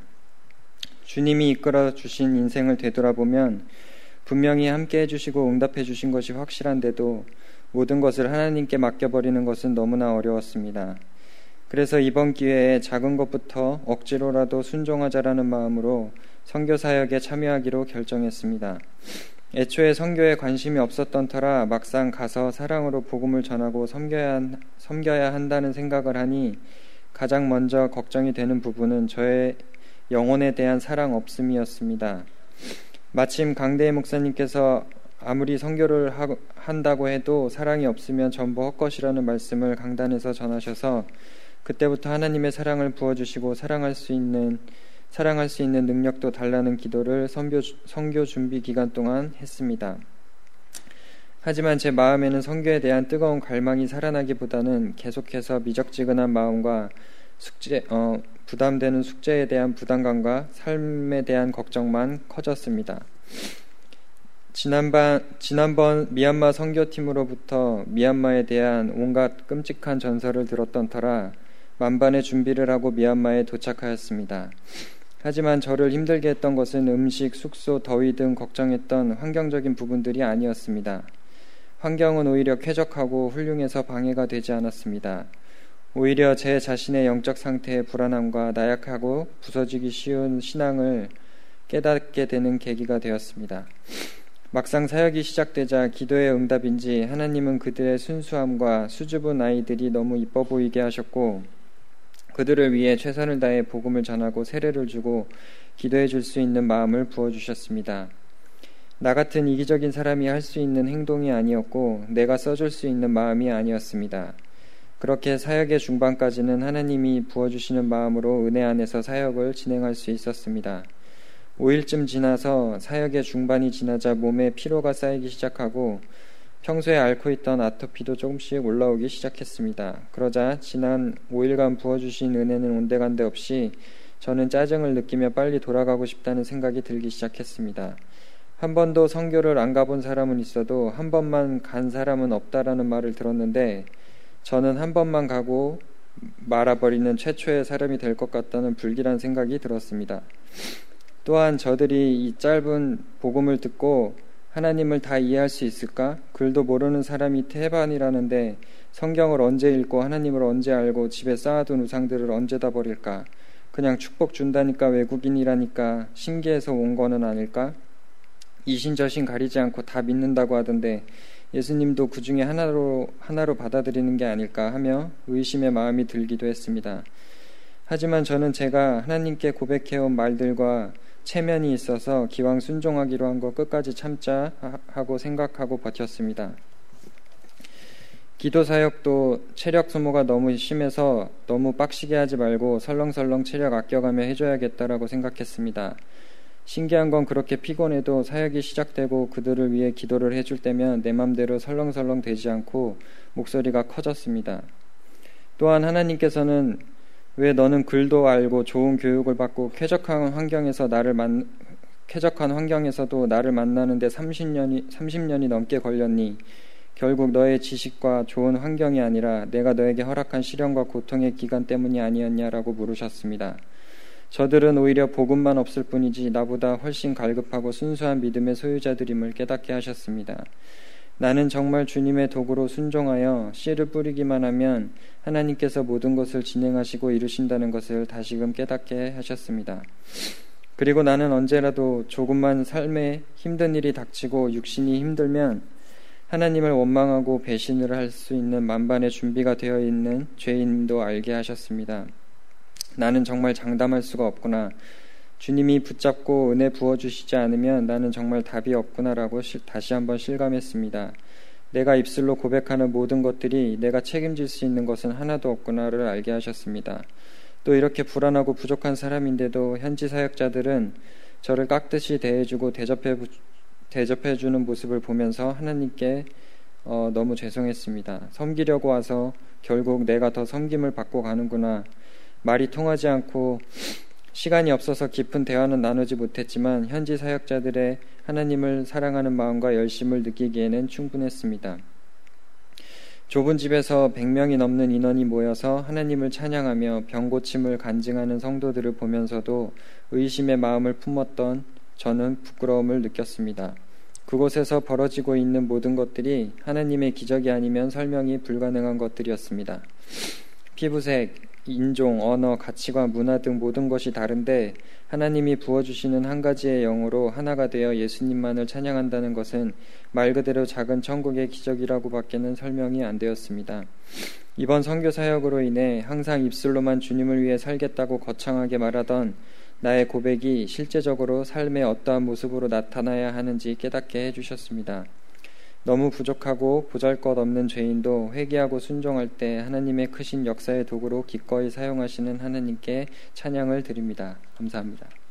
주님이 이끌어 주신 인생을 되돌아보면 분명히 함께 해주시고 응답해 주신 것이 확실한데도 모든 것을 하나님께 맡겨버리는 것은 너무나 어려웠습니다. 그래서 이번 기회에 작은 것부터 억지로라도 순종하자라는 마음으로 선교사역에 참여하기로 결정했습니다. 애초에 선교에 관심이 없었던 터라 막상 가서 사랑으로 복음을 전하고 섬겨야, 섬겨야 한다는 생각을 하니 가장 먼저 걱정이 되는 부분은 저의 영혼에 대한 사랑 없음이었습니다. 마침 강대희 목사님께서 아무리 선교를 하, 한다고 해도 사랑이 없으면 전부 헛것이라는 말씀을 강단에서 전하셔서 그때부터 하나님의 사랑을 부어주시고 사랑할 수 있는 사랑할 수 있는 능력도 달라는 기도를 선교, 선교 준비 기간 동안 했습니다. 하지만 제 마음에는 선교에 대한 뜨거운 갈망이 살아나기보다는 계속해서 미적지근한 마음과 숙제, 어, 부담되는 숙제에 대한 부담감과 삶에 대한 걱정만 커졌습니다. 지난번, 지난번 미얀마 선교팀으로부터 미얀마에 대한 온갖 끔찍한 전설을 들었던 터라 만반의 준비를 하고 미얀마에 도착하였습니다. 하지만 저를 힘들게 했던 것은 음식, 숙소, 더위 등 걱정했던 환경적인 부분들이 아니었습니다. 환경은 오히려 쾌적하고 훌륭해서 방해가 되지 않았습니다. 오히려 제 자신의 영적 상태의 불안함과 나약하고 부서지기 쉬운 신앙을 깨닫게 되는 계기가 되었습니다. 막상 사역이 시작되자 기도의 응답인지 하나님은 그들의 순수함과 수줍은 아이들이 너무 이뻐 보이게 하셨고 그들을 위해 최선을 다해 복음을 전하고 세례를 주고 기도해 줄 수 있는 마음을 부어주셨습니다. 나 같은 이기적인 사람이 할 수 있는 행동이 아니었고 내가 써줄 수 있는 마음이 아니었습니다. 그렇게 사역의 중반까지는 하나님이 부어주시는 마음으로 은혜 안에서 사역을 진행할 수 있었습니다. 오 일쯤 지나서 사역의 중반이 지나자 몸에 피로가 쌓이기 시작하고 평소에 앓고 있던 아토피도 조금씩 올라오기 시작했습니다. 그러자 지난 오 일간 부어주신 은혜는 온데간데 없이 저는 짜증을 느끼며 빨리 돌아가고 싶다는 생각이 들기 시작했습니다. 한 번도 선교를 안 가본 사람은 있어도 한 번만 간 사람은 없다라는 말을 들었는데 저는 한 번만 가고 말아버리는 최초의 사람이 될 것 같다는 불길한 생각이 들었습니다. 또한 저들이 이 짧은 복음을 듣고 하나님을 다 이해할 수 있을까? 글도 모르는 사람이 태반이라는데 성경을 언제 읽고 하나님을 언제 알고 집에 쌓아둔 우상들을 언제 다 버릴까? 그냥 축복 준다니까 외국인이라니까 신기해서 온 거는 아닐까? 이신 저신 가리지 않고 다 믿는다고 하던데 예수님도 그 중에 하나로, 하나로 받아들이는 게 아닐까 하며 의심의 마음이 들기도 했습니다. 하지만 저는 제가 하나님께 고백해온 말들과 체면이 있어서 기왕 순종하기로 한 거 끝까지 참자 하고 생각하고 버텼습니다. 기도 사역도 체력 소모가 너무 심해서 너무 빡시게 하지 말고 설렁설렁 체력 아껴가며 해줘야겠다라고 생각했습니다. 신기한 건 그렇게 피곤해도 사역이 시작되고 그들을 위해 기도를 해줄 때면 내 맘대로 설렁설렁 되지 않고 목소리가 커졌습니다. 또한 하나님께서는 왜 너는 글도 알고 좋은 교육을 받고 쾌적한 환경에서 나를 만 쾌적한 환경에서도 나를 만나는데 삼십 년이 삼십 년이 넘게 걸렸니? 결국 너의 지식과 좋은 환경이 아니라 내가 너에게 허락한 시련과 고통의 기간 때문이 아니었냐라고 물으셨습니다. 저들은 오히려 복음만 없을 뿐이지 나보다 훨씬 갈급하고 순수한 믿음의 소유자들임을 깨닫게 하셨습니다. 나는 정말 주님의 도구로 순종하여 씨를 뿌리기만 하면 하나님께서 모든 것을 진행하시고 이루신다는 것을 다시금 깨닫게 하셨습니다. 그리고 나는 언제라도 조금만 삶에 힘든 일이 닥치고 육신이 힘들면 하나님을 원망하고 배신을 할 수 있는 만반의 준비가 되어 있는 죄인도 알게 하셨습니다. 나는 정말 장담할 수가 없구나. 주님이 붙잡고 은혜 부어주시지 않으면 나는 정말 답이 없구나라고 다시 한번 실감했습니다. 내가 입술로 고백하는 모든 것들이 내가 책임질 수 있는 것은 하나도 없구나를 알게 하셨습니다. 또 이렇게 불안하고 부족한 사람인데도 현지 사역자들은 저를 깍듯이 대해주고 대접해, 대접해주는 모습을 보면서 하나님께 어, 너무 죄송했습니다. 섬기려고 와서 결국 내가 더 섬김을 받고 가는구나. 말이 통하지 않고 시간이 없어서 깊은 대화는 나누지 못했지만 현지 사역자들의 하나님을 사랑하는 마음과 열심을 느끼기에는 충분했습니다. 좁은 집에서 백 명이 넘는 인원이 모여서 하나님을 찬양하며 병고침을 간증하는 성도들을 보면서도 의심의 마음을 품었던 저는 부끄러움을 느꼈습니다. 그곳에서 벌어지고 있는 모든 것들이 하나님의 기적이 아니면 설명이 불가능한 것들이었습니다. 피부색, 인종, 언어, 가치관, 문화 등 모든 것이 다른데 하나님이 부어주시는 한 가지의 영으로 하나가 되어 예수님만을 찬양한다는 것은 말 그대로 작은 천국의 기적이라고 밖에는 설명이 안 되었습니다. 이번 선교 사역으로 인해 항상 입술로만 주님을 위해 살겠다고 거창하게 말하던 나의 고백이 실제적으로 삶의 어떠한 모습으로 나타나야 하는지 깨닫게 해주셨습니다. 너무 부족하고 보잘것없는 죄인도 회개하고 순종할 때 하나님의 크신 역사의 도구로 기꺼이 사용하시는 하나님께 찬양을 드립니다. 감사합니다.